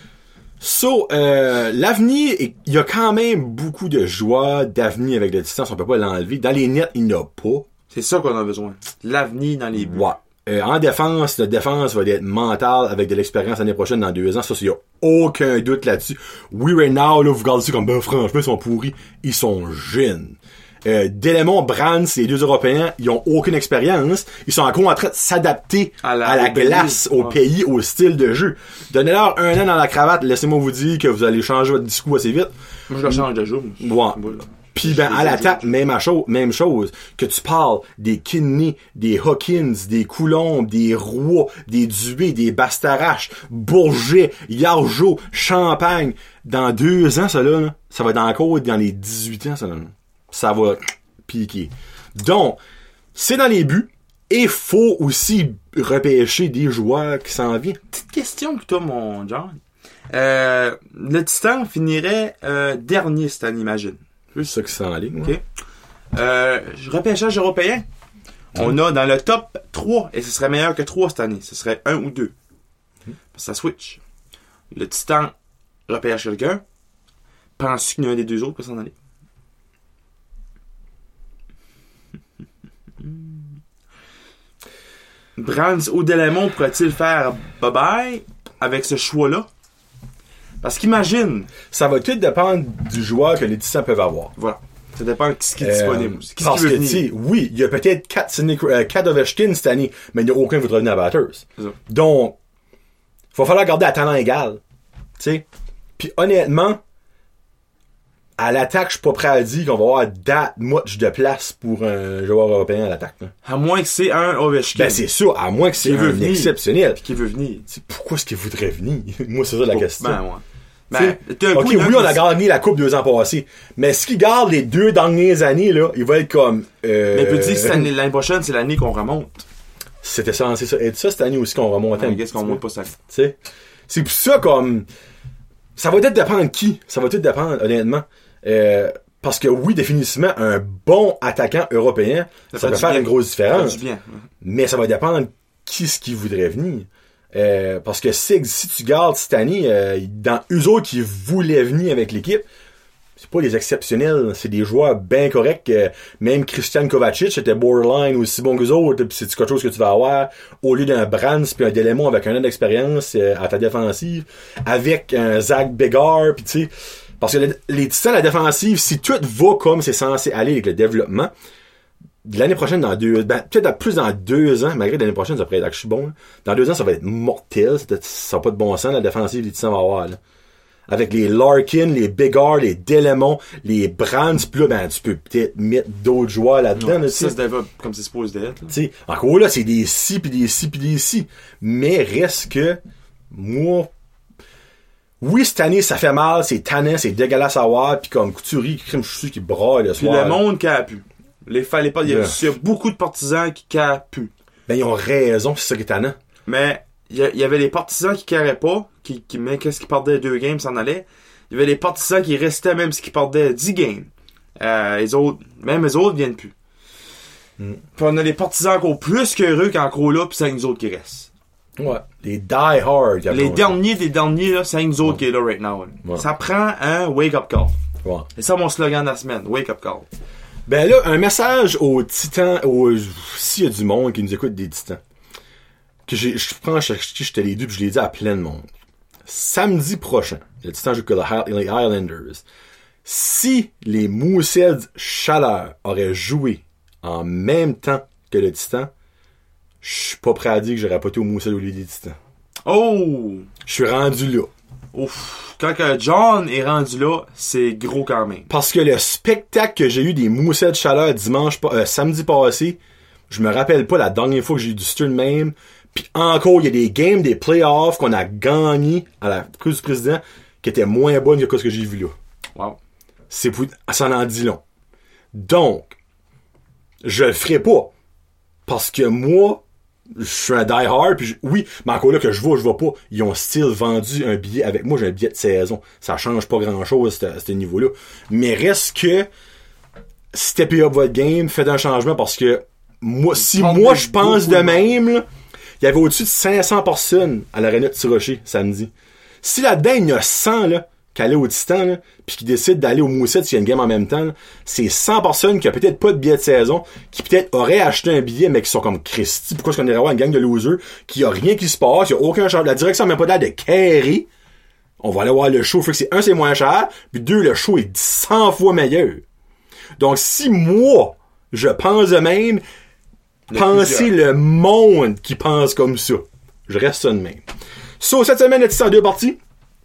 L'avenir, il y a quand même beaucoup de joie d'avenir avec le distance, on peut pas l'enlever. Dans les nets, il n'y en a pas. C'est ça qu'on a besoin. L'avenir dans les buts. Ouais. En défense, la défense va être mentale avec de l'expérience l'année prochaine dans 2 ans. Ça, il y a aucun doute là-dessus. Oui, right now, là, vous regardez ça comme, ben, franchement, ils sont pourris. Ils sont jeunes. Delémont, Brands, les 2 Européens, ils ont aucune expérience. Ils sont encore en train de s'adapter à la glace, au pays, au style de jeu. Donnez-leur 1 an dans la cravate, laissez-moi vous dire que vous allez changer votre discours assez vite. Moi, je le change de jour. Ouais. Puis ben, à l'attaque, même chose. Que tu parles des Kidney, des Hawkins, des Coulombe, des Roy, des Dubé, des Bastarache, Bourget, Yargeau, Champagne. Dans 2 ans, ça là, ça va être encore dans les 18 ans, ça là. Ça va piquer. Donc, c'est dans les buts. Et faut aussi repêcher des joueurs qui s'en viennent. Petite question pour toi, mon John. Le Titan finirait dernier cette année, imagine. C'est ça qui s'en ligne. OK. Repêchage européen. On a dans le top 3, et ce serait meilleur que 3 cette année. Ce serait 1 ou 2. Ça switch. Le Titan repêche quelqu'un. Penses-tu qu'il y en a un des 2 autres qui peut s'en aller? Brands ou Delémont pourrait-il faire bye-bye avec ce choix-là? Parce qu'imagine... Ça va tout dépendre du joueur que les Titans peuvent avoir. Voilà. Ça dépend de ce qui est disponible. Parce que, tu sais, oui, il y a peut-être 4 Ovechkin cette année, mais il n'y a aucun qui voudra venir à Batters. Donc, va falloir garder à talent égal. Tu sais. Puis honnêtement, à l'attaque, je suis pas prêt à dire qu'on va avoir that much de place pour un joueur européen à l'attaque. Là. À moins que c'est un Ovechkin. Ben c'est ça, à moins que c'est un exceptionnel. Puis qu'il veut venir. T'sais, pourquoi est-ce qu'il voudrait venir? Moi, c'est ça la question. Ben, ouais. Ben, ok, oui, on a gagné la coupe 2 ans passés. Mais ce qu'il garde les 2 dernières années, là, il va être comme... Mais il peut dire que l'année prochaine, c'est l'année qu'on remonte. C'était censé ça. Et ça, cette année aussi qu'on remontait. Qu'est-ce qu'on monte pas ça? T'sais, c'est pour ça comme... Ça va peut-être dépendre de qui. Ça va tout dépendre, honnêtement. Parce que oui, définitivement, un bon attaquant européen, ça peut faire une grosse différence. Mais ça va dépendre de qui ce qui voudrait venir. Parce que si tu gardes cette année, dans eux autres qui voulaient venir avec l'équipe, c'est pas des exceptionnels, c'est des joueurs bien corrects. Même Christian Kovacic était borderline aussi bon que les autres, pis c'est quelque chose que tu vas avoir au lieu d'un Brands puis un Delémont avec un an d'expérience à ta défensive, avec un Zach Beggar, puis tu sais, parce que les Titans, la défensive, si tout va comme c'est censé aller avec le développement, l'année prochaine, peut-être plus dans 2 ans, malgré l'année prochaine, ça pourrait être archi bon. Là. Dans 2 ans, ça va être mortel. Ça n'a pas de bon sens, la défensive des Titans va avoir. Là. Avec les Larkin, les Beggar, les Delémont, les Brands, pis là, tu peux peut-être mettre d'autres joueurs là-dedans. Là, ça se développe comme c'est supposé d'être. Tu sais, encore là, c'est des si, pis des si, pis des si. Mais reste que, moi, oui, cette année, ça fait mal, c'est tannant, c'est dégueulasse à voir, pis comme Couturier, crime chouchu qui braille le soir. Puis le monde qui a pu. Il y a beaucoup de partisans qui capuent. Ben, ils ont raison, c'est ça qui est tannant. Mais, il y avait les partisans qui carraient pas, mais qu'est-ce qui perdaient 2 games, s'en allait. Il y avait les partisans qui restaient même si qui perdaient 10 games. Les autres viennent plus. Puis on a les partisans encore plus qu'heureux qu'encore là, pis c'est nous autres qui restent. Ouais. Les die-hard. Les derniers, là, c'est nous autres qui est là right now. Ouais. Ça prend un wake-up call. Ouais. C'est ça mon slogan de la semaine, wake-up call. Ben là, un message aux Titans, s'il y a du monde qui nous écoute des Titans, que je te l'ai dit, puis je l'ai dit à plein de monde. Samedi prochain, le Titan joue que les Highlanders. Si les Mooseheads Chaleur auraient joué en même temps que le Titan, je suis pas prêt à dire que j'aurais pas été au Mooseheads au lieu des Titans. Oh! Je suis rendu là. Ouf! Quand John est rendu là, c'est gros quand même. Parce que le spectacle que j'ai eu des Mooseheads Chaleur samedi passé, je me rappelle pas la dernière fois que j'ai eu du stun même. Puis encore, il y a des games, des playoffs qu'on a gagnés à la Coupe du Président qui étaient moins bonnes que ce que j'ai vu là. Wow. Ça en dit long. Donc, je le ferai pas. Parce que moi, je suis un die-hard, puis oui, mais encore là que je vois pas, ils ont still vendu un billet avec moi, j'ai un billet de saison. Ça change pas grand-chose à ce niveau-là. Mais reste que, step up votre game, faites un changement parce que moi, je pense de même, là, il y avait au-dessus de 500 personnes à l'aréna de Tirocher samedi. Si là-dedans, il y a 100, là, qui allaient au Titan, là, pis qui décident d'aller au Mooseheads s'il y a une game en même temps, là, c'est 100 personnes qui ont peut-être pas de billet de saison, qui peut-être auraient acheté un billet, mais qui sont comme Christy. Pourquoi est-ce qu'on irait avoir une gang de losers, qui a rien qui se passe, il y a aucun changement. La direction n'a même pas l'air de carrer. On va aller voir le show. Fait que c'est moins cher, puis 2, le show est 100 fois meilleur. Donc, si moi, je pense de même, pensez le monde qui pense comme ça. Je reste ça de même. Cette semaine, le Titan en 2 parties.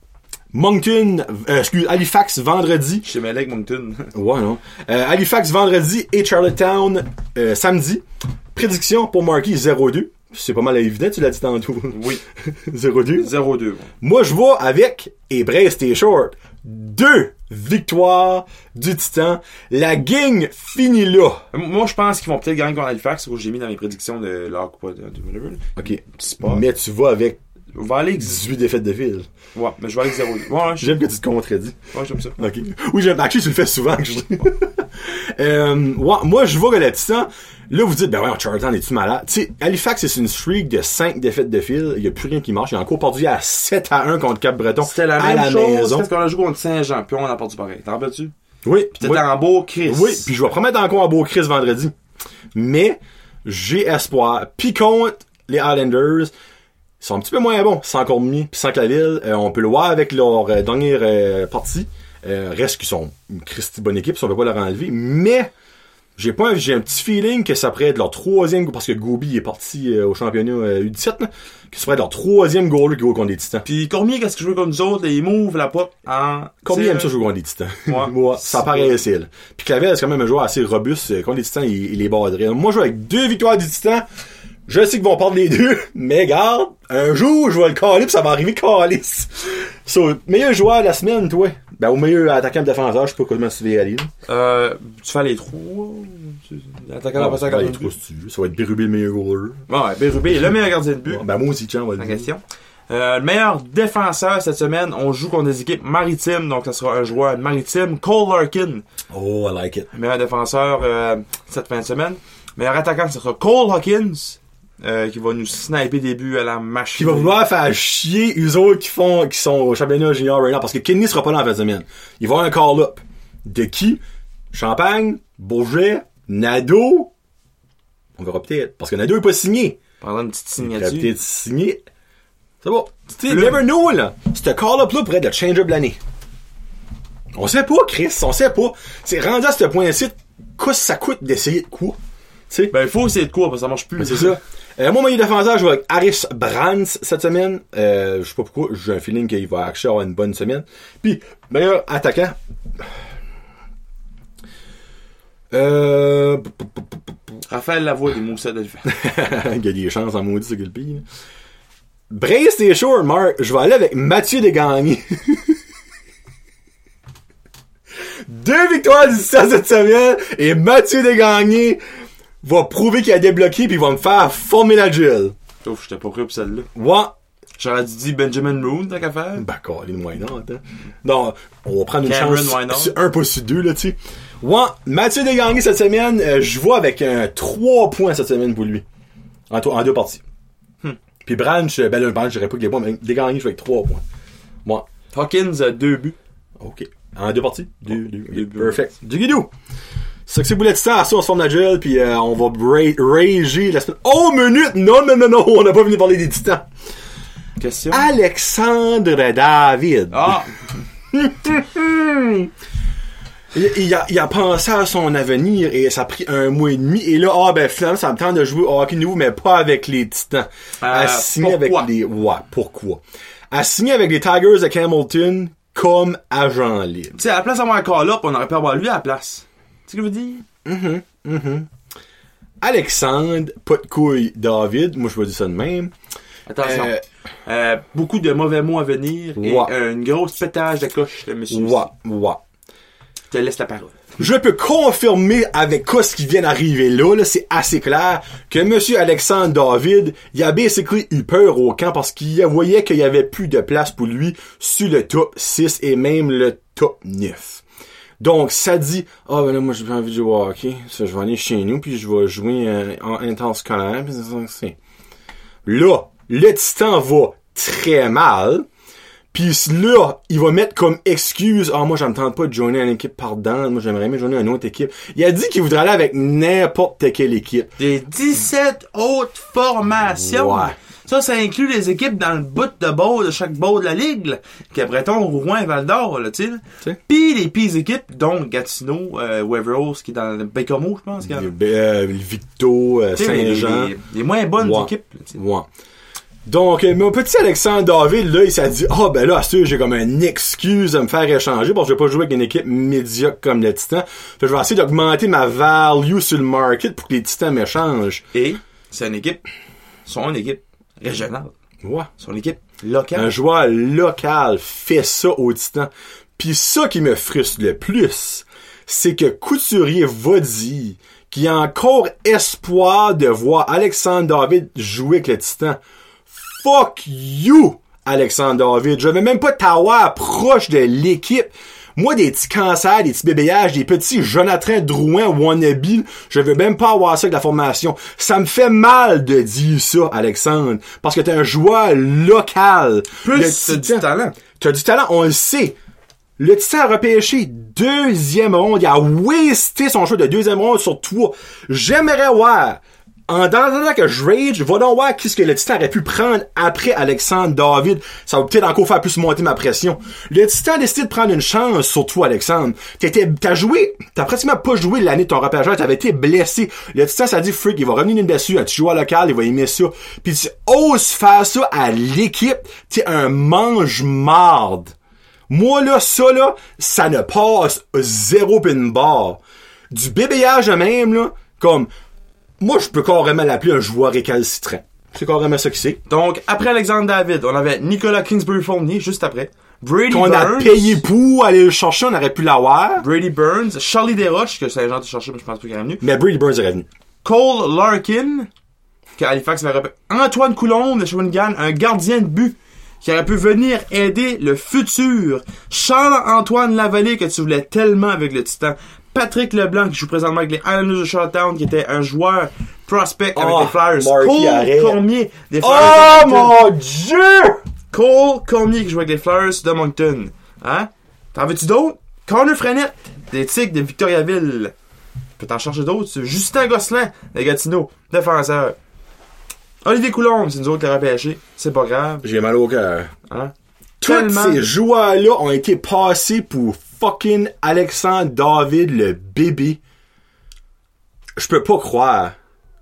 Halifax vendredi. Je suis mêlé avec Moncton. Ouais, non. Halifax vendredi et Charlottetown samedi. Prédiction pour Marky 0-2. C'est pas mal évident, tu l'as dit tantôt. Oui. 0-2. 0-2. Ouais. Moi, je vais avec, et Brest et Short, 2 victoires du Titan. La gang finit là. Moi, je pense qu'ils vont peut-être gagner contre Halifax, que j'ai mis dans mes prédictions de leur coupe de whatever. OK. Mais tu vas avec 18 défaites de fil. Ouais, mais je vais avec 0-2. Ouais, j'aime que tu te contredis. Ouais, j'aime ça. OK. Oui, j'aime. Actually, tu le fais souvent. Moi, je vois que le Titan, là, vous dites, ben ouais, Charlton, es-tu malade? Tu sais, Halifax, c'est une streak de 5 défaites de fil. Il n'y a plus rien qui marche. Il a encore perdu à 7-1 contre Cap-Breton. C'était la même chose parce qu'on a joué contre Saint-Jean, puis on a perdu pareil. T'en rappelles-tu? Oui. Puis t'étais en beau Chris. Oui, puis je vais promettre encore en beau Chris vendredi. Mais, j'ai espoir. Puis contre les Islanders, ils sont un petit peu moins bons, sans Cormier puis sans Claville. On peut le voir avec leur dernière partie. Reste qu'ils sont une Christie bonne équipe, si on ne peut pas leur enlever. Mais j'ai un petit feeling que ça pourrait être leur troisième, parce que Gobi est parti au championnat U17, là, que ça pourrait être leur troisième goaler qui joue contre des Titans. Pis Cormier, qu'est-ce qu'il joue contre nous autres, il move la pop Cormier aime ça jouer contre des Titans. Ouais. Ça paraissait, là. Pis Clavel, c'est quand même un joueur assez robuste, contre les Titans, il est borderait. Moi, je joue avec 2 victoires des Titans. Je sais qu'ils vont perdre les 2, mais garde, un jour, je vais le caler pis ça va arriver calice. Meilleur joueur de la semaine, toi? Ben, au meilleur attaquant défenseur, je sais pas comment tu vas y aller. Tu fais les trous, attaquant défenseur, gardien de but. Ça va être Bérubé le meilleur goaler. Ouais, Bérubé est le meilleur gardien de but. Ben, moi aussi, tiens, on va le dire. Question. Le meilleur défenseur cette semaine, on joue contre des équipes maritimes, donc ça sera un joueur maritime, Cole Larkin. Oh, I like it. Meilleur défenseur cette fin de semaine. Meilleur attaquant, ça sera Cole Hawkins. Qui va nous sniper des buts à la machine. Qui va vouloir faire chier eux autres qui sont au championnat junior right now, parce que Kenny sera pas là en fin de semaine. Il va y avoir un call-up. De qui? Champagne, Bourget, Nadeau. On verra peut-être. Parce que Nadeau est pas signé. Pendant une petite signature. Il va peut-être signé. C'est bon. Tu never know, là. Ce call-up-là pourrait être le change-up de l'année. On sait pas, Chris. On sait pas. C'est rendu à ce point-ci. Qu'est-ce que ça coûte d'essayer de quoi? T'sais? Ben, il faut essayer de quoi, parce que ça marche plus. Ben, c'est ça. Mon meilleur défenseur, je joue avec Harris Brands cette semaine. Je sais pas pourquoi, j'ai un feeling qu'il va actually avoir une bonne semaine. Puis, meilleur attaquant. Raphaël Lavoie des Moussets de faire. Il y a des chances en maudit, c'est que le pire. Brace tes short, Marc. Je vais aller avec Mathieu Desgagnés. 2 victoires du Titans cette semaine, et Mathieu Desgagnés va prouver qu'il a débloqué pis il va me faire former la gel. Ouf, j'étais pas prêt pour celle-là. Ouais. J'aurais dit Benjamin Moon, tant qu'à faire. Ben, les moyens, attends. Non, on va prendre une chance. Un pas sur 2, là, tu sais. Ouais, Mathieu Desgagnés cette semaine, je vois avec 3 points cette semaine pour lui. En 2 parties. Puis Branch, je dirais pas que les points, mais Desgagnés, je vais avec 3 points. Ouais. Hawkins, 2 buts. Ok. En 2 parties? 2 Perfect. Du guidou! C'est que c'est boulet de temps, on se forme la gel, puis on va rager la semaine. Oh, minute! Non, on n'a pas venu parler des Titans. Question? Alexandre David. Ah! il a pensé à son avenir, et ça a pris 1 mois et demi, et là, finalement, ça me tente de jouer au hockey nouveau, mais pas avec les Titans. À signer avec les... Ouais, pourquoi? À signer avec les Tigers de Campbellton comme agent libre. Tu sais, à la place d'avoir un call-up, on aurait pu avoir lui à la place. Tu sais ce que je veux dire? Alexandre, pas de couille, David, moi je vais dire ça de même. Attention. Beaucoup de mauvais mots à venir et une grosse pétage de coche de monsieur. Ouais. Je te laisse la parole. Je peux confirmer avec ce qui vient d'arriver là, c'est assez clair, que monsieur Alexandre David, il a basically eu peur au camp parce qu'il voyait qu'il y avait plus de place pour lui sur le top 6 et même le top 9. Donc, ça dit, ben là, moi, j'ai pas envie de jouer au hockey. Ça, je vais aller chez nous, puis je vais jouer en intense scolaire, puis c'est. Là, le Titan va très mal. Puis là, il va mettre comme excuse, moi, je me tente pas de joiner une équipe perdante. Moi, j'aimerais bien joiner une autre équipe. Il a dit qu'il voudrait aller avec n'importe quelle équipe. Des 17 autres formations. Ouais. Ça inclut les équipes dans le bout de bord de chaque bord de la ligue, là. Cabreton, Rouen et Val-d'Or, là, tu sais. Pis les pires équipes, dont Gatineau, Weverose, qui est dans le Bécomo, je pense. Le Victo, Saint-Jean. Les moins bonnes équipes, là, tu sais. Ouais. Donc, mon petit Alexandre David, là, il s'est dit, ben là, j'ai comme une excuse de me faire échanger parce que je vais pas jouer avec une équipe médiocre comme le Titan. Fait que je vais essayer d'augmenter ma value sur le market pour que les Titans m'échangent. Et, c'est une équipe régionale. Ouais. Son équipe locale. Un joueur local fait ça au Titan. Puis ça qui me frustre le plus, c'est que Couturier va dire qu'il y a encore espoir de voir Alexandre David jouer avec le Titan. Fuck you, Alexandre David. Je veux même pas t'avoir proche de l'équipe. Moi, des petits cancers, des petits bébayages, des petits Jonathan Drouin wannabe, je veux même pas avoir ça avec la formation. Ça me fait mal de dire ça, Alexandre, parce que t'es un joueur local. Plus t'as du talent. T'as du talent, on le sait. Le Titan a repêché 2e ronde. Il a wasté son choix de 2e ronde sur toi. J'aimerais voir En attendant que je rage, va donc voir qu'est-ce que le Titan aurait pu prendre après Alexandre David. Ça va peut-être encore faire plus monter ma pression. Le Titan a décidé de prendre une chance sur toi, Alexandre. T'as pratiquement pas joué l'année de ton repêchage, t'avais été blessé. Le Titan s'est dit, freak, il va revenir d'une blessure, tu joues à local, il va aimer ça. Pis tu oses faire ça à l'équipe, t'es un mange-marde. Moi, là, ça ne passe 0 pin bar. Du bébéage de même, là, comme, moi, je peux carrément l'appeler un joueur récalcitrant. C'est carrément ça qui c'est. Donc, après Alexandre David, on avait Nicolas Kingsbury-Fournier, juste après. Brady Qu'on Burns. a payé pour aller le chercher, on aurait pu l'avoir. Brady Burns. Charlie Desroches, que Saint-Jean t'a cherché, mais je pense pas qu'il est revenu. Mais Brady Burns est revenu. Cole Larkin, qu'Halifax va repérer. Antoine Coulombe de Shawinigan, un gardien de but, qui aurait pu venir aider le futur. Charles-Antoine Lavallée, que tu voulais tellement avec le Titan. Patrick Leblanc, qui joue présentement avec les Islanders de Charlottetown, qui était un joueur prospect avec les Flyers. Cole Cormier des Flyers. Oh mon Dieu! Cole Cormier qui joue avec les Flyers de Moncton. Hein? T'en veux-tu d'autres? Connor Frenette des Tigres de Victoriaville. Peut t'en chercher d'autres. Justin Gosselin des Gatineau, défenseur. Olivier Coulombe, c'est nous autres qui l'avons pêché. C'est pas grave. J'ai mal au cœur. Hein? Tous ces joueurs-là ont été passés pour fucking Alexandre David, le bébé. Je peux pas croire.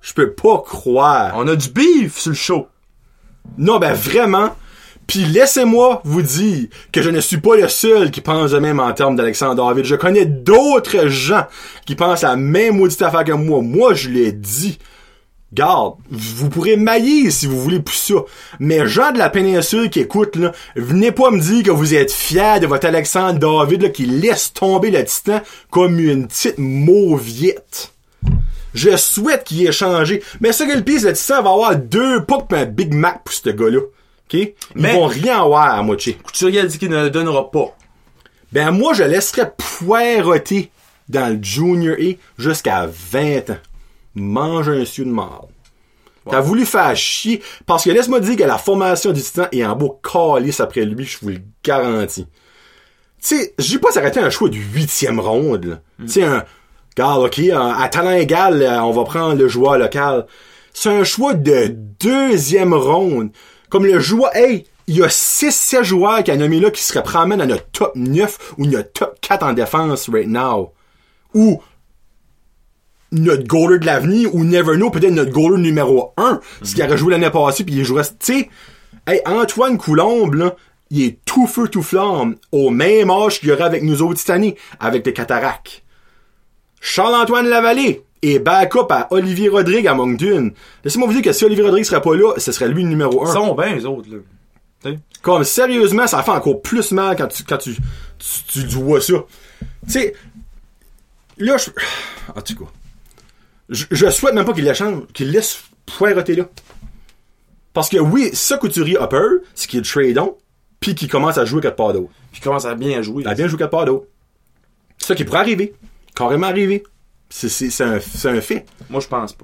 On a du beef sur le show. Non, ben vraiment. Puis laissez-moi vous dire que je ne suis pas le seul qui pense de même en termes d'Alexandre David. Je connais d'autres gens qui pensent à la même maudite affaire que moi. Moi, je l'ai dit. Garde, vous pourrez mailler si vous voulez pour ça. Mais gens de la péninsule qui écoutent, là, venez pas me dire que vous êtes fiers de votre Alexandre David là, qui laisse tomber le Titan comme une petite mauviette. Je souhaite qu'il ait changé. Mais ça que le pire, le Titan va avoir 2 pucks et un Big Mac pour ce gars-là. OK? Ils vont rien avoir à moitié. Couturier a dit qu'il ne le donnera pas. Ben moi, je laisserais poireauter dans le Junior A jusqu'à 20 ans. Mange un cieux de marde. Wow. T'as voulu faire chier, parce que laisse-moi dire que la formation du Titan est en beau calice après lui, je vous le garantis. Tu sais, je dis pas s'arrêter un choix de 8e ronde, Tu sais, regarde, ok, à talent égal, on va prendre le joueur local. C'est un choix de 2e ronde. Comme le joueur, hey, il y a 6-7 joueurs qui a nommé là qui seraient probablement dans notre top 9 ou notre top 4 en défense right now. Ou notre goaler de l'avenir, ou never know, peut-être notre goaler numéro 1, ce qui aurait joué l'année passée, puis il jouerait, tu sais, hey, Antoine Coulombe, là, il est tout feu, tout flamme, au même âge qu'il y aurait avec nous autres cette année, avec les cataractes. Charles-Antoine Lavallée est backup à Olivier Rodrigue à Moncton. Laissez-moi vous dire que si Olivier Rodrigue serait pas là, ce serait lui le numéro 1. Ils sont bien, les autres, là. T'sais? Comme, sérieusement, ça fait encore plus mal quand tu vois ça. Tu sais, là, en tout cas, je souhaite même pas qu'il qu'il laisse poireauter là. Parce que oui, ça Couturier a peur, c'est qu'il trade on, puis qu'il commence à jouer quelque part d'autre. Puis il commence à bien jouer. Il a bien joué quelque part d'autre. C'est ça qui pourrait arriver. Carrément arriver. C'est un fait. Moi, je pense pas.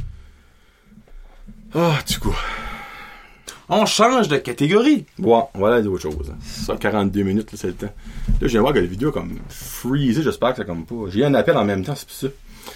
Ah, du coup. On change de catégorie. Ouais, voilà d'autres choses. Ça, 42 minutes, là, c'est le temps. Là, je viens de voir que la vidéo comme freezée, j'espère que ça comme pas. J'ai eu un appel en même temps, c'est pour ça.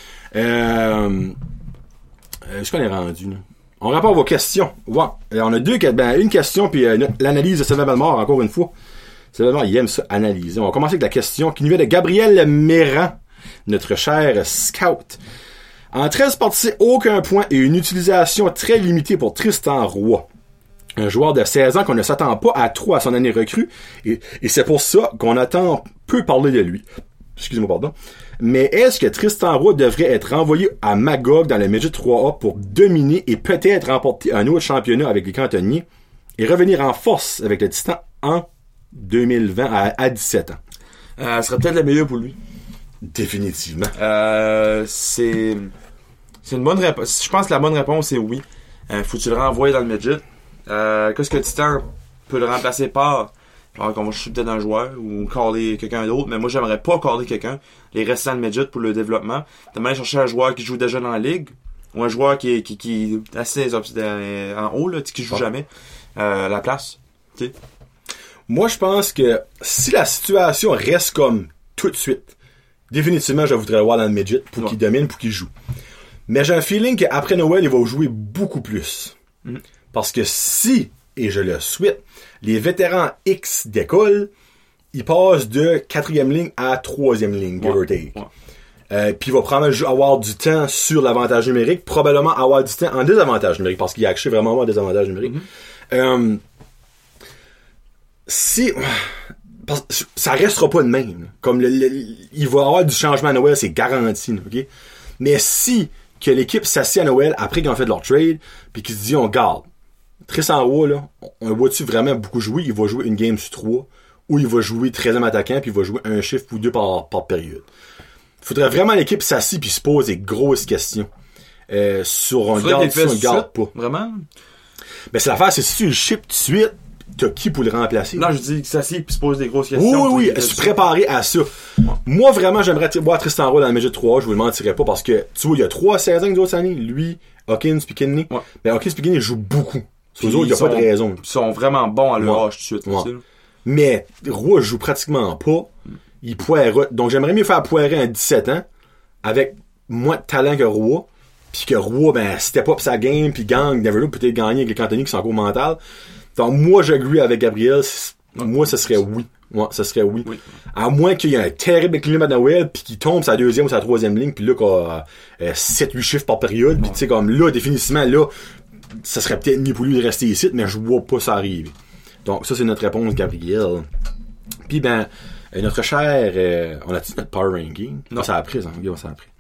Est-ce qu'on est rendu, là? On répond à vos questions. Ouais. On a une question, puis l'analyse de Sylvain Bellemare, encore une fois. Sylvain Bellemare, il aime ça, analyser. On va commencer avec la question qui nous vient de Gabriel Méran, notre cher scout. En 13 parties, aucun point et une utilisation très limitée pour Tristan Roy. Un joueur de 16 ans qu'on ne s'attend pas à trop à son année recrue, et c'est pour ça qu'on attend peu parler de lui. Excusez-moi, pardon. Mais est-ce que Tristan Roy devrait être renvoyé à Magog dans le Midget 3A pour dominer et peut-être remporter un autre championnat avec les Cantonniers et revenir en force avec le Titan en 2020 à 17 ans? Ce serait peut-être le meilleur pour lui. Définitivement. C'est une bonne réponse. Je pense que la bonne réponse c'est oui. Faut que tu le renvoies dans le Midget. Qu'est-ce que le Titan peut le remplacer par? Alors qu'on va shooter d'un joueur ou caller quelqu'un d'autre, mais moi j'aimerais pas caller quelqu'un, les restants de midget pour le développement. T'aimerais chercher un joueur qui joue déjà dans la ligue, ou un joueur qui est assez en haut, là, qui joue jamais la place. T'sais. Moi je pense que si la situation reste comme tout de suite, définitivement je voudrais le voir dans le midget pour qu'il domine, pour qu'il joue. Mais j'ai un feeling qu'après Noël, il va jouer beaucoup plus. Parce que si, et je le souhaite, les vétérans X d'école, ils passent de 4e ligne à 3e ligne, give or take. Puis il va probablement avoir du temps sur l'avantage numérique, probablement avoir du temps en désavantage numérique, parce qu'il y a accès vraiment à des avantages numériques. Ça restera pas de même. Comme il va y avoir du changement à Noël, c'est garanti. OK? Mais si que l'équipe s'assied à Noël après qu'ils ont fait leur trade, puis qu'ils se disent on garde. Tristan Roy, là, on voit-tu vraiment beaucoup jouer? Il va jouer une game sur 3, ou il va jouer 13e attaquant, puis il va jouer un chiffre ou 2 par période. Faudrait vraiment l'équipe s'assied puis se pose des grosses questions. Sur on garde si on garde pas. Vraiment? Ben c'est l'affaire, c'est si tu le ship tout de suite, t'as qui pour le remplacer? Non, je dis que s'assied puis se pose des grosses questions. Oui, je suis préparé à ça. Moi, vraiment, j'aimerais voir Tristan Roy dans le Midget 3, je vous le mentirais pas, parce que, tu vois, il y a 3 saisons d'autres années, lui, Hawkins puis Kidney. Ben, Hawkins puis Kidney joue beaucoup. Sur eux autres, il n'y a pas de raison. Ils sont vraiment bons à leur âge tout de suite. Mais, Roy joue pratiquement pas. Il poirerait. Donc, j'aimerais mieux faire poirer un 17 ans, avec moins de talent que Roy, puis que Roy, ben, step up sa game, puis gagne, Neverloop peut-être gagner avec les Cantoni qui sont encore mental. Donc, moi, j'agree avec Gabriel. Moi, ce serait oui. Moi, ce serait oui. À moins qu'il y ait un terrible climat de Noël, puis qu'il tombe sa 2e ou sa 3e ligne, puis là, qu'il a 7-8 chiffres par période, puis tu sais, comme là, définitivement, là, ça serait peut-être mieux pour lui de rester ici, mais je vois pas ça arriver. Donc, ça, c'est notre réponse, Gabriel. Puis, ben, notre cher, on a-tu notre power ranking? Non. Ça a pris, ça. On s'en a pris.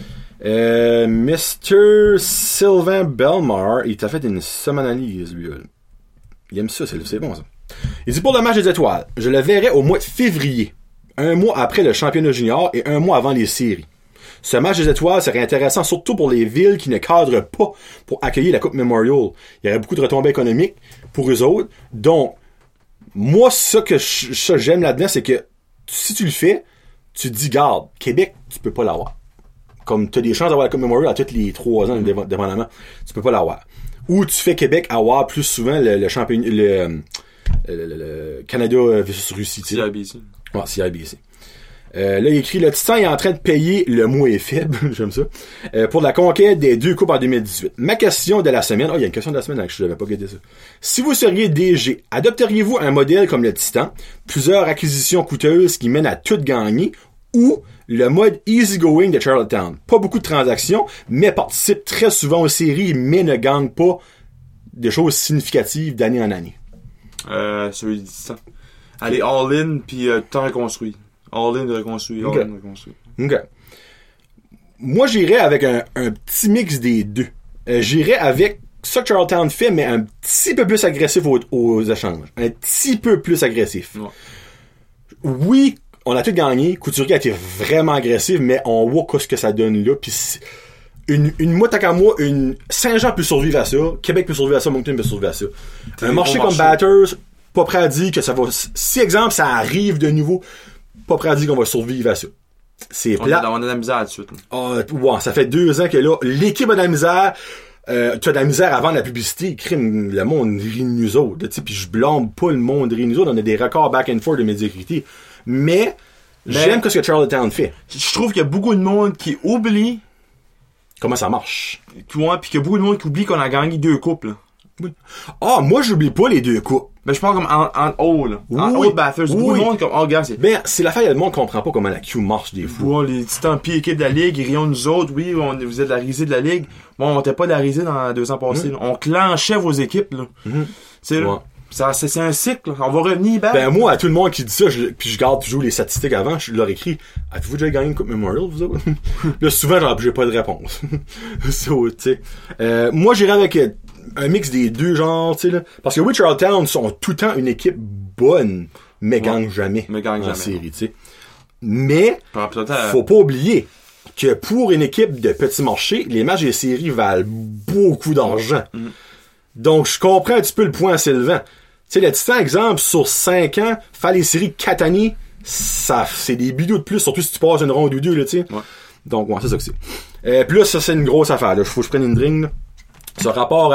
Mr. Sylvain Belmar, il t'a fait une semi-analyse, lui. Il aime ça, c'est bon, ça. Il dit, pour le match des étoiles, je le verrai au mois de février, un mois après le championnat junior et un mois avant les séries. Ce match des étoiles serait intéressant surtout pour les villes qui ne cadrent pas pour accueillir la Coupe Memorial. Il y aurait beaucoup de retombées économiques pour eux autres. Donc, moi, ça que j'aime là-dedans, c'est que si tu le fais, tu te dis, garde, Québec, tu peux pas l'avoir. Comme tu as des chances d'avoir la Coupe Memorial à tous les 3 ans, dépendamment, tu peux pas l'avoir. Ou tu fais Québec avoir plus souvent le championnat, le Canada versus Russie. CIBC. Ouais, CIBC. Là, il écrit, le Titan est en train de payer, le mot est faible, j'aime ça, pour la conquête des 2 coupes en 2018. Ma question de la semaine, il y a une question de la semaine, je n'avais pas guetté ça. Si vous seriez DG, adopteriez-vous un modèle comme le Titan, plusieurs acquisitions coûteuses qui mènent à tout gagner, ou le mode easygoing de Charlottetown? Pas beaucoup de transactions, mais participe très souvent aux séries, mais ne gagne pas des choses significatives d'année en année. Celui du Titan. Allez, all-in, puis tout reconstruit. All-in reconstruit, all-in reconstruit. OK. Moi, j'irais avec un petit mix des deux. J'irais avec ça que Charlottetown fait, mais un petit peu plus agressif aux échanges. Un petit peu plus agressif. Ouais. Oui, on a tout gagné. Couturier a été vraiment agressif, mais on voit ce que ça donne là. Puis moi, tant qu'à moi, Saint-Jean peut survivre à ça. Québec peut survivre à ça. Moncton peut survivre à ça. Un marché comme Batters, pas prêt à dire que ça va... Si, exemple, ça arrive de nouveau, pas prêt à dire qu'on va survivre à ça. C'est plat. On a de la misère là-dessus. Ouais, ça fait 2 ans que là, l'équipe a de la misère. Tu as de la misère avant la publicité. Crime, le monde rit de nous autres. Puis je blâme pas le monde rit de nous autres. On a des records back and forth de médiocrité. Mais j'aime ce que Charlottetown fait. Je trouve qu'il y a beaucoup de monde qui oublie comment ça marche. Puis qu'il y a beaucoup de monde qui oublie qu'on a gagné 2 coupes, là. Oui. Moi, j'oublie pas les 2 coupes. Ben, je parle comme en haut, là. Oui, en haut de Bathurst. Beaucoup de monde comme, gars, c'est... Ben, c'est l'affaire, il y a le monde qui comprend pas comment la Q marche des fois. Ouais, les Titans pieds équipe de la Ligue, ils rions nous autres, oui, vous êtes la risée de la Ligue. Bon, on était pas de la risée dans 2 ans passés, là. On clenchait vos équipes, là. C'est là. C'est un cycle, là. On va revenir, Ben, moi, à tout le monde qui dit ça, puis je garde toujours les statistiques avant, je leur écris, avez-vous déjà gagné une Coupe Memorial, vous autres? Là, souvent, j'ai pas de réponse. So, tu sais. Moi, j'irais avec un mix des deux genres, tu sais, là. Parce que oui, Charlottetown sont tout le temps une équipe bonne, mais gagne jamais en série, tu sais. Mais, faut pas oublier que pour une équipe de petit marché, les matchs des séries valent beaucoup d'argent. Donc, je comprends un petit peu le point à Sylvain. Tu sais, le Titan, exemple, sur 5 ans, faire les séries 4 années, c'est des bidoux de plus, surtout si tu passes une ronde ou 2, là, tu sais. Ouais. Donc, ouais, c'est ça que c'est. Puis là, ça, c'est une grosse affaire, là. Faut que je prenne une drink, là. Ce rapport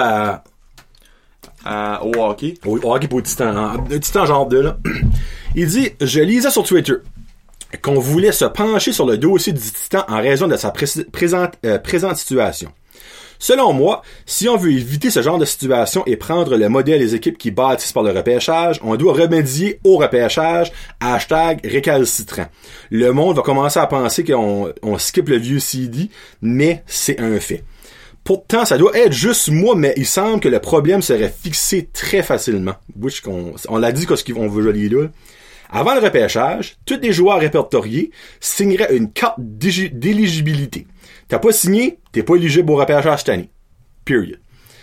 au hockey. Au hockey pour le Titan. Le Titan genre 2, là. Il dit, je lisais sur Twitter. qu'on voulait se pencher sur le dossier du Titan en raison de sa présente situation. Selon moi, si on veut éviter ce genre de situation et prendre le modèle des équipes qui bâtissent par le repêchage, on doit remédier au repêchage, #récalcitrant. Le monde va commencer à penser qu'on skip le vieux CD, mais c'est un fait. Pourtant, ça doit être juste moi, mais il semble que le problème serait fixé très facilement. On l'a dit qu'on veut jolier là. Avant le repêchage, tous les joueurs répertoriés signeraient une carte d'éligibilité. T'as pas signé, t'es pas éligible au repêchage cette année. Period.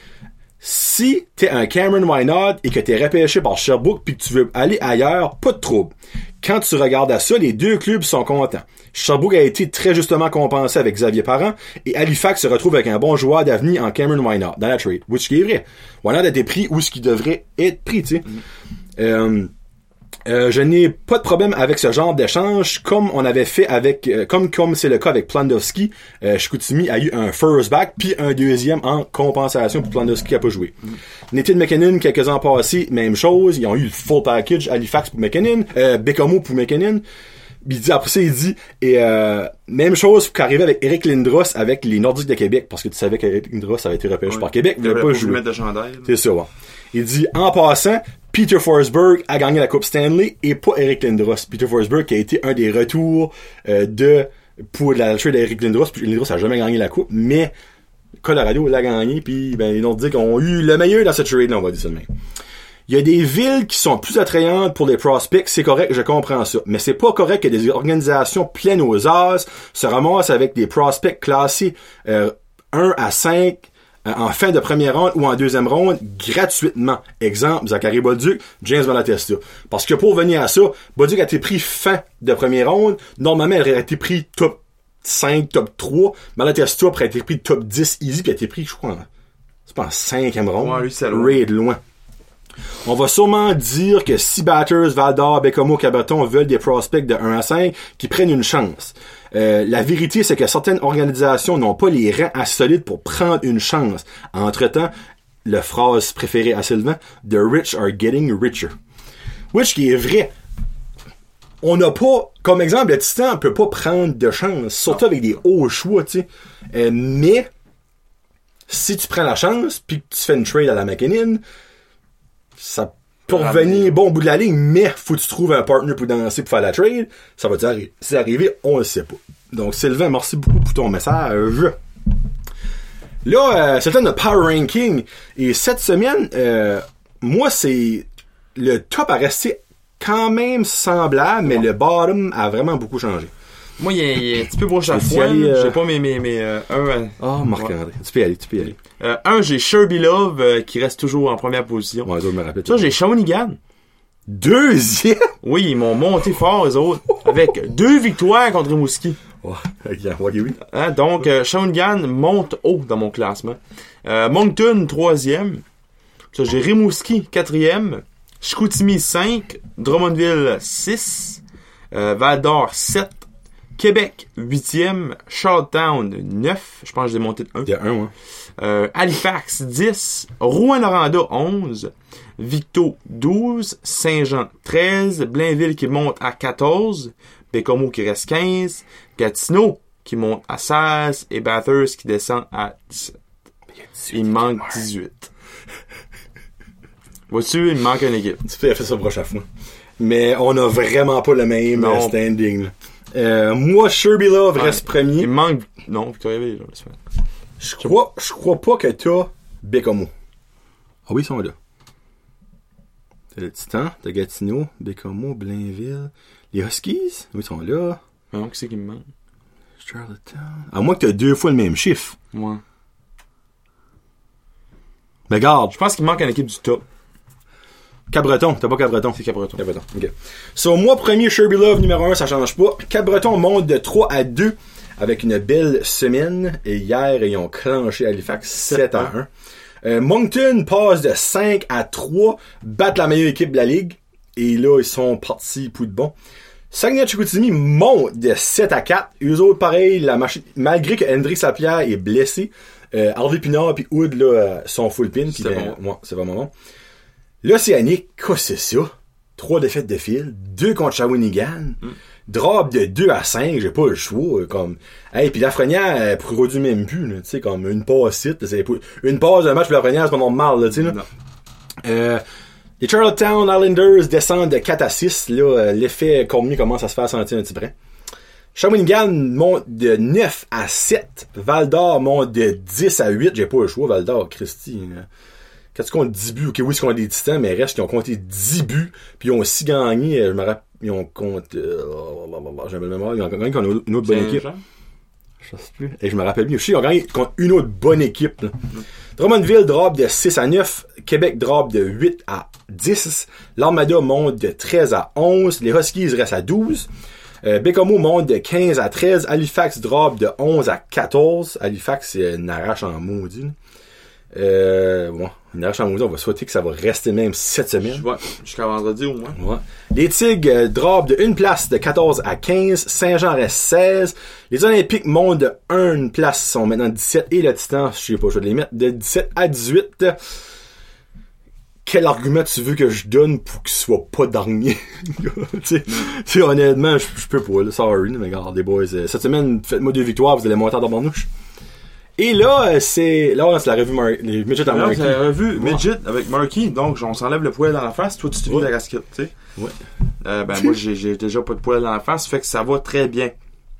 Si t'es un Cameron Wynard et que t'es repêché par Sherbrooke puis que tu veux aller ailleurs, pas de trouble. Quand tu regardes à ça, les deux clubs sont contents. Sherbrooke a été très justement compensé avec Xavier Parent et Halifax se retrouve avec un bon joueur d'avenir en Cameron Wynard dans la trade, which est vrai. Wynard a été pris où ce qui devrait être pris, tu sais. Je n'ai pas de problème avec ce genre d'échange, comme on avait fait avec, comme c'est le cas avec Plandowski. Chicoutimi a eu un first back puis un deuxième en compensation pour Plandowski qui a pas joué. Nathan McKinnon, quelques ans passés, même chose. Ils ont eu le full package, Halifax pour McKinnon, Bécomo pour McKinnon. Il dit, après ça, il dit, même chose qu'arriver avec Eric Lindros avec les Nordiques de Québec, parce que tu savais qu'Eric Lindros avait été repêché par Québec, il n'avait pas joué. C'est ça, ouais. Il dit, en passant, Peter Forsberg a gagné la Coupe Stanley et pas Eric Lindros. Peter Forsberg qui a été un des retours pour la trade d'Eric Lindros. Puis Lindros a jamais gagné la Coupe, mais Colorado l'a gagné, puis les Nordiques ont eu le meilleur dans cette trade, là, on va dire ça de même. Il y a des villes qui sont plus attrayantes pour les prospects, c'est correct, je comprends ça. Mais c'est pas correct que des organisations pleines aux as se ramassent avec des prospects classés 1 à 5 en fin de première ronde ou en deuxième ronde gratuitement. Exemple, Zachary Bolduc, James Malatesta. Parce que pour venir à ça, Bolduc a été pris fin de première ronde. Normalement, elle aurait été pris top 5, top 3. Malatesta aurait été pris top 10 easy, puis a été pris, je crois, c'est pas en 5e ronde. Ouais, lui, c'est loin. Raid loin. On va sûrement dire que si Batters, Val-d'Or, Bécomo, Cabreton veulent des prospects de 1 à 5 qui prennent une chance. La vérité, c'est que certaines organisations n'ont pas les rangs assez solides pour prendre une chance. Entre-temps, la phrase préférée à Sylvain, « The rich are getting richer ». Which qui est vrai. On n'a pas, comme exemple, le Titan peut pas prendre de chance, surtout avec des hauts choix, tu sais. Mais, si tu prends la chance, puis que tu fais une trade à la McKinnon, ça peut revenir bon au bout de la ligne, mais faut que tu trouves un partner pour danser pour faire la trade. Ça va t'arriver. C'est arrivé, on le sait pas. Donc, Sylvain, merci beaucoup pour ton message. Là, c'était notre Power Ranking. Et cette semaine, moi, c'est... Le top a resté quand même semblable, mais le bottom a vraiment beaucoup changé. Moi, il est un petit peu broche à foin. J'ai pas mes Marc-André. Tu peux y aller. J'ai Sherby Love, qui reste toujours en première position. Ouais, me rappelle. Ça, j'ai Shawinigan. Deuxième? Oui, ils m'ont monté fort, eux autres. Avec 2 victoires contre Rimouski. Oui. Donc, Shawinigan monte haut dans mon classement. Moncton, 3e. Ça, j'ai Rimouski, 4e. Chicoutimi, 5. Drummondville, 6. Val-d'Or, 7. Québec, 8e. Charlottetown, 9. Je pense que j'ai monté de 1. Il y a 1, ouais. Halifax, 10. Rouyn-Noranda, 11. Victo, 12. Saint-Jean, 13. Blainville qui monte à 14. Bécomo qui reste 15. Gatineau qui monte à 16. Et Bathurst qui descend à 17. Il manque 18. Vois-tu, il me manque une équipe. Tu peux faire ça prochaine fois. Mais on a vraiment pas le même standing, là. Moi, Sherby Love reste premier. Il manque... Non, Victoria Ville, je crois pas que t'as Bécomo. Ah oui, ils sont là. T'as le Titan, t'as Gatineau, Bécomo, Blainville. Les Huskies, oui, ils sont là. Non, qui c'est qui me manque? Charlottetown. À moins que t'as 2 fois le même chiffre. Ouais. Mais regarde. Je pense qu'il manque une équipe du top. Cabreton, t'as pas Cabreton? C'est Cabreton. Ok. So, moi, premier Sherby Love, numéro 1, ça change pas. Cabreton monte de 3 à 2 avec une belle semaine. Et hier, ils ont clenché Halifax 7 à 1. Moncton passe de 5 à 3, battent la meilleure équipe de la ligue. Et là, ils sont partis pour de bon. Saguenay-Chicoutimi monte de 7 à 4. Eux autres, pareil, malgré que Hendrix Lapierre est blessé, Harvey Pinard et Hood là, sont full pin. C'est vraiment bon. L'Océanique, qu'est-ce que c'est ça? 3 défaites de fil, 2 contre Shawinigan. drop de 2 à 5, j'ai pas le choix, comme, hey, pis Lafrenière, elle produit même plus, là, tu sais, comme, une passe site, une passe de match pour Lafrenière, c'est pas normal, là, tu sais, là. Les Charlottetown Islanders descendent de 4 à 6, là, l'effet Cormier commence à se faire sentir un petit brin. Shawinigan monte de 9 à 7, Val-d'Or monte de 10 à 8, j'ai pas le choix, Val-d'Or, Christy, là. Quand tu comptes 10 buts, ok, oui, c'est qu'on a des Titans, mais reste qu'ils ont compté 10 buts, puis ils ont aussi gagné, je me rappelle, ils ont compté, j'avais le mémoire, ils ont gagné contre une autre bonne équipe. Je sais plus. Et je me rappelle bien. Je sais, ils ont gagné contre une autre bonne équipe, là. Drummondville drop de 6 à 9, Québec drop de 8 à 10, l'Armada monte de 13 à 11, les Huskies restent à 12, Bécomo monte de 15 à 13, Halifax drop de 11 à 14, Halifax, c'est une arrache en maudit, là. Bon, une arrache en maudit, on va souhaiter que ça va rester même cette semaine. Ouais, jusqu'à vendredi au moins. Ouais. Les Tigres drop de 1 place de 14 à 15, Saint-Jean reste 16, les Olympiques montent de 1 place, sont maintenant 17, et le Titan, je sais pas, je vais les mettre de 17 à 18. Quel argument tu veux que je donne pour qu'il soit pas dernier? Tu sais, honnêtement, je peux pas, là, sorry, mais regarde, les boys, cette semaine, faites-moi 2 victoires, vous allez monter en barnouche. Et là, c'est la revue les Midget à Marquis. C'est la revue Midget avec Marquis, donc on s'enlève le poil dans la face, toi tu te vis la casquette, tu sais. Ouais. Moi j'ai déjà pas de poil dans la face, fait que ça va très bien.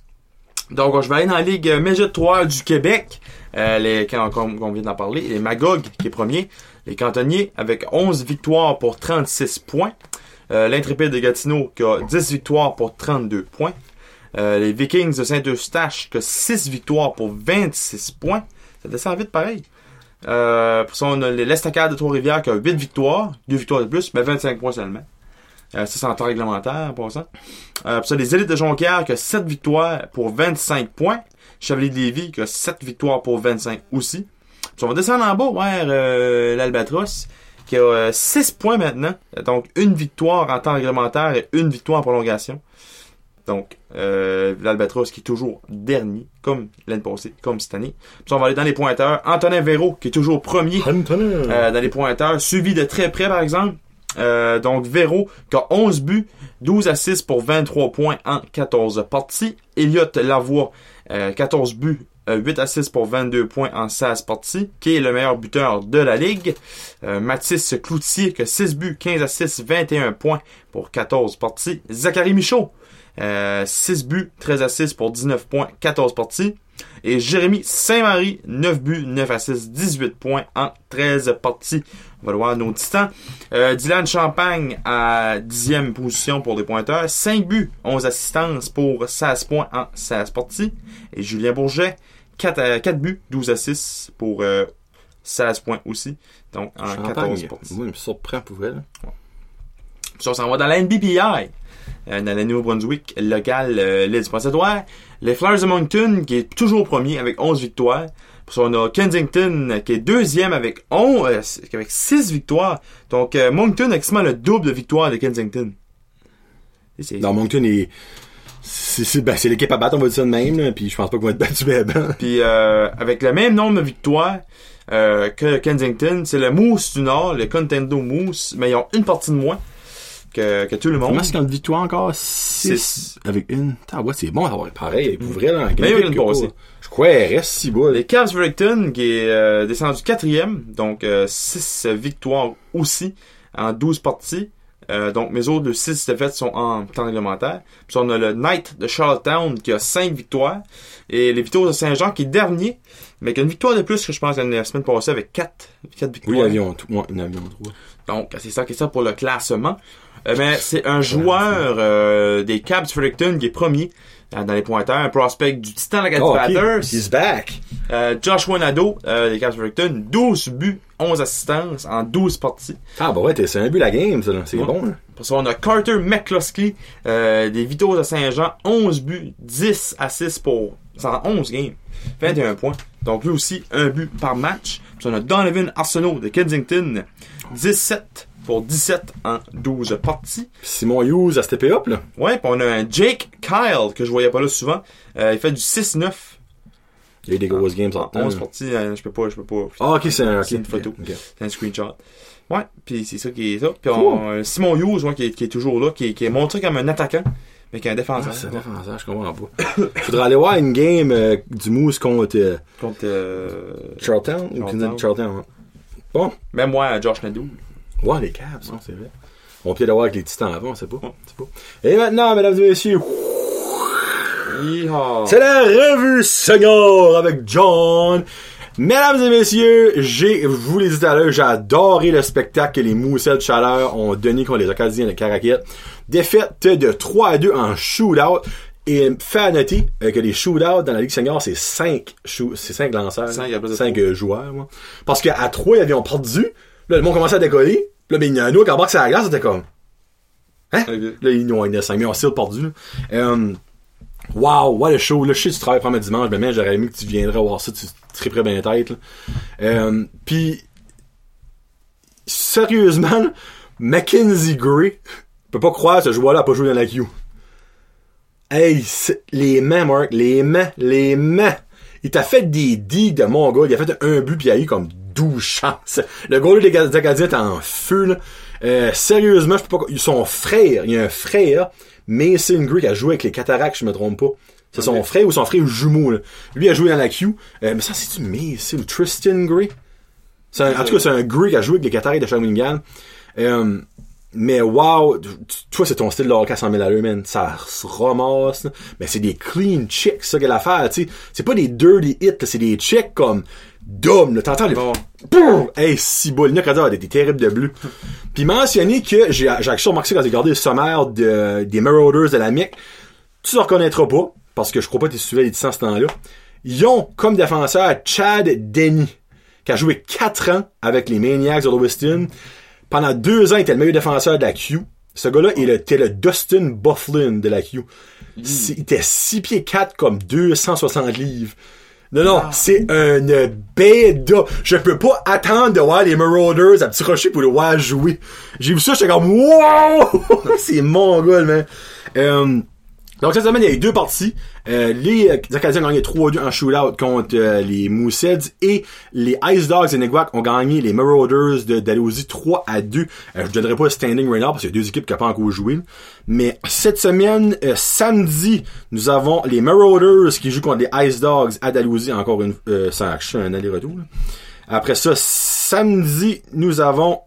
Donc je vais aller dans la Ligue Midget 3 du Québec, comme on vient d'en parler, les Magog qui est premier, les Cantonniers avec 11 victoires pour 36 points, l'Intrépide de Gatineau qui a 10 victoires pour 32 points, les Vikings de Saint-Eustache qui a 6 victoires pour 26 points, ça descend vite pareil. Pour ça on a l'Estacade de Trois-Rivières qui a 8 victoires, 2 victoires de plus, mais 25 points seulement. Ça c'est en temps réglementaire pour ça. Pour ça les Élites de Jonquière qui a 7 victoires pour 25 points, Chevalier de Lévis qui a 7 victoires pour 25 aussi. Puis on va descendre en bas vers l'Albatros qui a 6 points maintenant. Donc une victoire en temps réglementaire et une victoire en prolongation. Donc l'Albatros qui est toujours dernier, comme l'année passée, comme cette année. Puis on va aller dans les pointeurs. Antonin Véro qui est toujours premier dans les pointeurs, suivi de très près par exemple. Donc Véro qui a 11 buts, 12 assists pour 23 points en 14 parties. Elliot Lavoie, 14 buts, 8 assists pour 22 points en 16 parties, qui est le meilleur buteur de la ligue. Mathis Cloutier qui a 6 buts, 15 assists, 21 points pour 14 parties. Zachary Michaud, 6 buts, 13 assists pour 19 points, 14 parties. Et Jérémy Saint-Marie, 9 buts, 9 assists, 18 points en 13 parties. On va le voir nos titans. Dylan Champagne à 10e position pour les pointeurs. 5 buts, 11 assistances pour 16 points en 16 parties. Et Julien Bourget, 4 buts, 12 assists pour 16 points aussi. Donc en Champagne, 14 parties. Oui, il me surprend pour vrai. Ouais. Ça, on s'en va dans la NBPI. Dans la Nouveau-Brunswick locale, l'île du Prince-Édouard. Les Flyers de Moncton, qui est toujours premier avec 11 victoires. Puis on a Kensington, qui est deuxième avec 6 victoires. Donc, Moncton a quasiment le double de victoires de Kensington. Non, Moncton est... C'est l'équipe à battre, on va dire ça de même, là, puis je pense pas qu'ils vont être battus bien. Puis, avec le même nombre de victoires que Kensington, c'est le Moose du Nord, le Contendo Moose, mais ils ont une partie de moins que tout le monde. Comment est-ce qu'ils ont de victoire encore? 6 avec une. Ouais, c'est bon d'avoir pareil. Pour vrai, là, mais il y a une passée. Je crois qu'elle reste si bas. Les Cavs Fredericton, qui est descendu 4e, donc 6 victoires aussi en 12 parties. Donc mes autres 6 défaites sont en temps réglementaire. Puis on a le Knight de Charlottetown qui a 5 victoires. Et les Victoires de Saint-Jean qui est dernier, mais qui a une victoire de plus que je pense la semaine passée avec 4 victoires. Oui, l'avion 3. Donc c'est ça pour le classement. Mais c'est un joueur des Cavs Fredericton qui est premier dans les pointeurs, un prospect du Titan Acadie Batters. He's back. Joshua Nadeau des Cavs Fredericton, 12 buts, 11 assistances en 12 parties. Ah bah ouais, c'est un but la game, ça, là. C'est bon. Là. Pour ça, on a Carter McCluskey des Victoires de Saint-Jean, 11 buts, 10 assists pour 111 games, 21 points. Donc lui aussi, un but par match. Puis on a Donovan Arsenault de Kensington, 17 pour 17 en 12 parties. Simon Hughes a steppé up, là. Ouais, puis on a un Jake Kyle, que je voyais pas là souvent. Il fait du 6-9. Il y a eu des grosses games en 11 parties, je peux pas. Ah, ok, c'est une photo. Okay. C'est un screenshot. Ouais, puis c'est ça qui est ça. Puis Simon Hughes, ouais, qui est toujours là, qui est montré comme un attaquant. Mais qu'un défenseur. C'est un défenseur, je comprends pas. Faudrait aller voir une game du Moose contre Charlton. Charlton. Bon. Même moi, Josh Nadeau. Ouais, les Cavs, c'est vrai. On peut peut-être avoir avec les Titans avant, c'est pas. Et maintenant, mesdames et messieurs, c'est la revue senior avec John. Mesdames et messieurs, je vous l'ai dit tout à l'heure, j'ai adoré le spectacle que les Moussets de Chaleur ont donné contre les Acadiens de Caraquette. Défaite de 3-2 en shootout. Et fait à noter que les shootouts dans la Ligue senior, c'est 5 lanceurs. 5 joueurs, moi. Parce qu'à 3, ils avaient perdu. Là, le monde commençait à décoller. Là, ben, il y en a un autre qui embarque sur la glace, c'était comme... Hein? Okay. Là, ils ont 5, mais on s'est perdu. Wow, what a show. Là, je sais que tu travailles premier dimanche, mais j'aurais aimé que tu viendrais voir ça, tu triperais bien la tête. Puis, sérieusement, Mackenzie Gray, peut pas croire que ce joueur-là a pas joué dans la Q. Hey, les mains, Mark, les mains. Il t'a fait des digues de mon gars, il a fait un but pis il a eu comme 12 chances. Le goal des Acadiens est en feu, là. Sérieusement, je peux pas, son frère, il y a un frère, Mason Gray, qui a joué avec les Cataractes, je me trompe pas. C'est son frère ou son frère jumeau, là. Lui a joué dans la Q. Mais ça, c'est-tu Mason ou Tristan Gray? En tout cas, c'est un Gray qui a joué avec les Cataractes de Shawinigan. Mais wow, toi, c'est ton style de hockey à 100 000 à l'heure, man. Ça se ramasse, là. Mais c'est des clean checks, ça, qu'elle a l'affaire, tu sais. C'est pas des dirty hits, là, c'est des checks comme dumb, là. T'entends les... Boum! Hey, si beau, le Nick a des terribles de bleu. Puis mentionner que j'ai actuellement remarqué quand j'ai regardé le sommaire des Marauders de la MIC, tu ne reconnaîtras pas, parce que je crois pas que tu suivais les licences à ce temps-là. Ils ont comme défenseur Chad Denny, qui a joué 4 ans avec les Maniacs de Lewiston. Pendant 2 ans, il était le meilleur défenseur de la Q. Ce gars-là, il était le Dustin Bufflin de la Q. Il était 6 pieds 4 comme 260 livres. Non, c'est une bête. Je peux pas attendre de voir les Marauders à Petit Rocher pour le voir jouer. J'ai vu ça, j'étais comme wow! C'est mon gars, man. Donc cette semaine, il y a eu 2 parties. Les Acadiens ont gagné 3-2 en shootout contre les Mooseheads et les Ice Dogs de Neguac ont gagné les Marauders de Dalhousie 3-2. Je ne donnerai pas le standing right now parce qu'il y a 2 équipes qui n'ont pas encore joué. Mais cette semaine, samedi, nous avons les Marauders qui jouent contre les Ice Dogs à Dalhousie. Encore sans action, un aller-retour. Là. Après ça, samedi, nous avons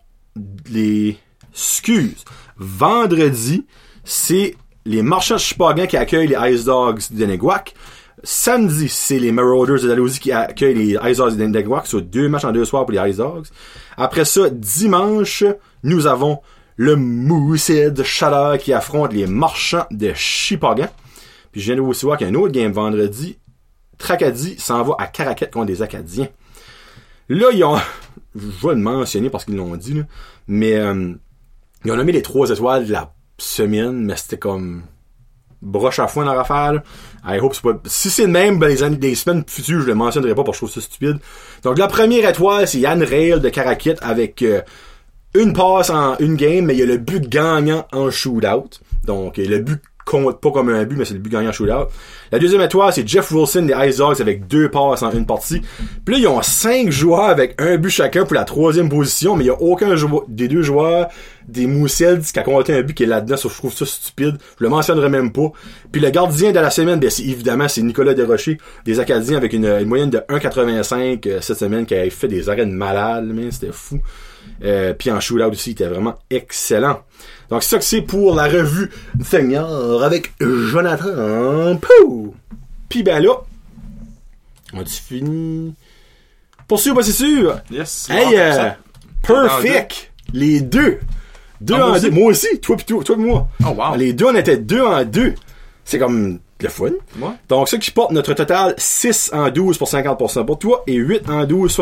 vendredi, c'est les Marchands de Shippagan qui accueillent les Ice Dogs de Neguac. Samedi, c'est les Marauders de Dalhousie qui accueillent les Ice Dogs de Neguac. Sur 2 matchs en 2 soirs pour les Ice Dogs. Après ça, dimanche, nous avons le Moosehead de Chaleur qui affronte les Marchands de Shippagan. Puis je viens de aussi voir qu'il y a un autre game vendredi. Tracadie s'en va à Caraquette contre les Acadiens. Là, ils ont... Je vais le mentionner parce qu'ils l'ont dit, là. Mais ils ont nommé les 3 étoiles de la semaine, mais c'était comme broche à foin dans l'affaire. I hope c'est pas... Si c'est le même, ben des semaines futures, je le mentionnerai pas parce que je trouve ça stupide. Donc la première étoile, c'est Yann Rail de Caraquette avec une passe en une game, mais il y a le but gagnant en shootout. Donc le but compte pas comme un but, mais c'est le but gagnant en shootout. La deuxième étoile, c'est Jeff Wilson des Ice Dogs avec 2 passes en une partie. Puis là, ils ont 5 joueurs avec un but chacun pour la 3e position, mais il y a aucun des 2 joueurs des Mooseheads qui a compté un but qui est là-dedans, sauf que je trouve ça stupide. Je le mentionnerai même pas. Puis le gardien de la semaine, ben c'est Nicolas Desrochers des Acadiens avec une moyenne de 1,85 cette semaine qui a fait des arrêts de malade, mais c'était fou. Puis en shootout aussi, il était vraiment excellent. Donc c'est ça que c'est pour la revue senior avec Jonathan Pou. Puis ben là, on a fini. Poursuivre, pas c'est sûr. Yes. Hey, perfect. Les 2. 2 en 2. Moi aussi. Toi et moi. Oh wow. Les 2, on était 2 en 2. C'est comme le fun. Ouais. Donc ça qui porte notre total 6 en 12 pour 50% pour toi et 8 en 12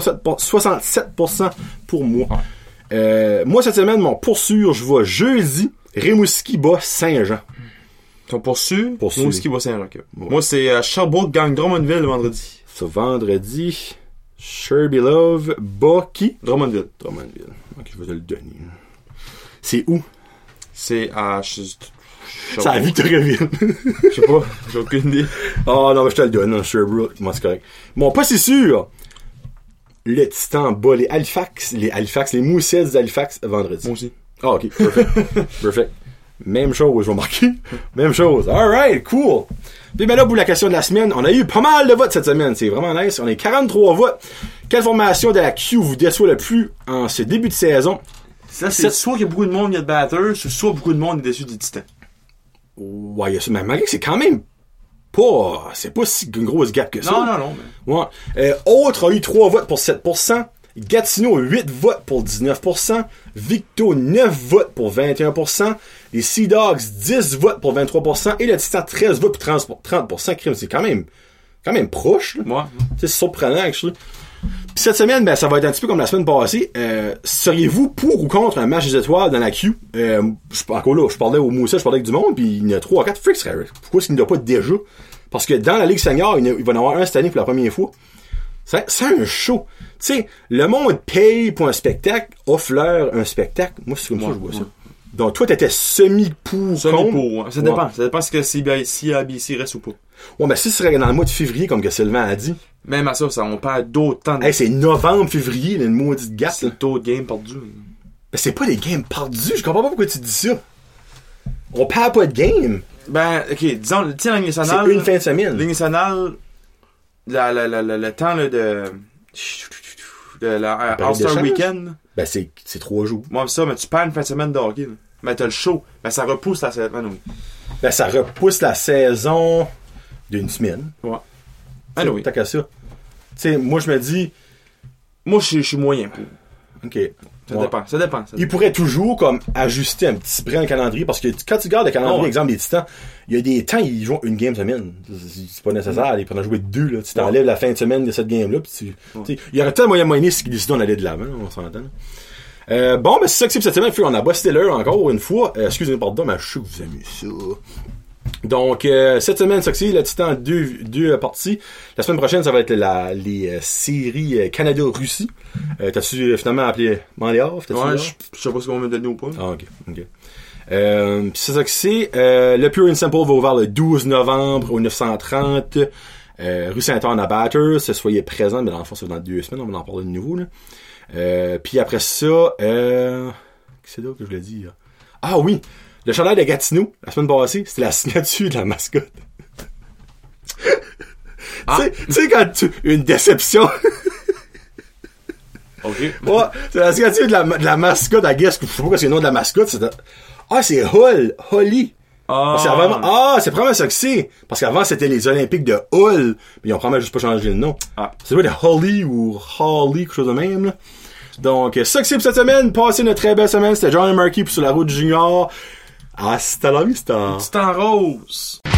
67% pour moi. Ouais. Moi cette semaine, mon poursuivre, je vais jeudi Rimouski bat Saint-Jean. Ton poursuivre? Rimouski bat Saint-Jean. Okay. Ouais. Moi c'est Sherbrooke gagne Drummondville le vendredi. Ce vendredi, Sherby Love bat qui? Drummondville. Ok, je vais te le donner. C'est où? C'est à... C'est à Victoriaville. Je sais pas, j'ai aucune idée. Ah non, mais je te le donne, hein, Sherbrooke. Moi, c'est correct. Bon, pas si sûr. Le Titan bat les Halifax, les Mooseheads d'Halifax vendredi. Moi aussi. Ah, ok, perfect. Même chose, je vais marquer. Même chose. Alright, cool. Puis ben là, pour la question de la semaine, on a eu pas mal de votes cette semaine. C'est vraiment nice. On a 43 votes. Quelle formation de la Q vous déçoit le plus en ce début de saison? Ça, c'est soit qu'il y a beaucoup de monde qui a de batters, soit beaucoup de monde est déçu des Titans. Ouais, il y a ça. Mais malgré que c'est quand même pas... C'est pas si une grosse gap que ça. Non. Mais... Ouais. Autre a eu 3 votes pour 7%. Gatineau, 8 votes pour 19%. Victo, 9 votes pour 21%. Les Sea Dogs, 10 votes pour 23%. Et le Titan, 13 votes pour 30%. Crime, c'est quand même proche. Là. Ouais. C'est surprenant, actually. Puis cette semaine, ben, ça va être un petit peu comme la semaine passée. Seriez-vous pour ou contre un match des étoiles dans la Q? Encore là, je parlais au Moussa, je parlais avec du monde, puis il y en a 3 ou 4 freaks. Pourquoi est-ce qu'il n'y en a pas déjà? Parce que dans la Ligue senior, il va y en avoir un cette année pour la première fois. C'est un show. Tu sais, le monde paye pour un spectacle, offre-leur un spectacle. Moi, c'est comme ça que je vois ça. Donc, toi, t'étais semi-pour. Semi-pour, ouais. Ça dépend. Ça dépend si ABC reste ou pas. Ouais, mais si ce serait dans le mois de février, comme que Sylvain a dit. Même à ça, on perd d'autant de... Hey, c'est novembre, février, là, une maudite gap. C'est d'autres games perdus. Ben, c'est pas des games perdus. Je comprends pas pourquoi tu dis ça. On perd pas de game. Ben, ok, disons, tiens, la Ligue nationale. C'est une fin de semaine. La Ligue nationale, le temps, là, de la All-Star Weekend. Ben, c'est 3 jours. Moi, ça, mais tu perds une fin de semaine de hockey, là. Mais t'as le show. Ben, ça repousse la saison. Ben, ça repousse la saison d'une semaine. Ouais. Oui. T'as qu'à ça. Tu sais, moi, je me dis... Moi, je suis moyen pour. OK. Ça dépend. Il pourrait toujours, comme, ajuster un petit brin le calendrier, parce que quand tu regardes le calendrier, exemple, des Titans, il y a des temps, ils jouent une game semaine. C'est pas nécessaire. Ils pourraient en jouer 2, là. Tu t'enlèves la fin de semaine de cette game-là, puis il y aurait peut-être moyen si décident d'aller de l'avant, on s'entend. Bon, ben, c'est ça que c'est pour cette semaine. On a Boss Steller encore une fois. Excusez-moi, pardon, mais je sais que vous aimez ça. Donc, cette semaine, ça c'est le Titan 2 parties. La semaine prochaine, ça va être les séries Canada-Russie. T'as-tu finalement appelé Mandéov? Ouais, je sais pas si on va me donner ou pas. Ah, ok. C'est ça que c'est. Le Pure and Simple va ouvrir le 12 novembre au 930. Rue Saint-Anne à Batters. Soyez présents, mais dans le fond, c'est dans 2 semaines. On va en parler de nouveau, là. Puis après ça, c'est là que je l'ai dit, là. Ah oui! Le chandail de Gatineau, la semaine passée, c'était la signature de la mascotte. Tu sais, quand une déception. OK. Ouais, c'est la signature de la mascotte à Guess. Je sais pas quoi c'est le nom de la mascotte. C'est Holly. C'est vraiment ça que c'est. Parce qu'avant, c'était les Olympiques de Hull. Mais ils ont probablement juste pas changé le nom. C'est vrai de Holly ou Holly, quelque chose de même, là. Donc, ça que c'est pour cette semaine. Passez une très belle semaine. C'était John et Marky pour Sur la route du Junior. Hasta la vista. C'est en rose.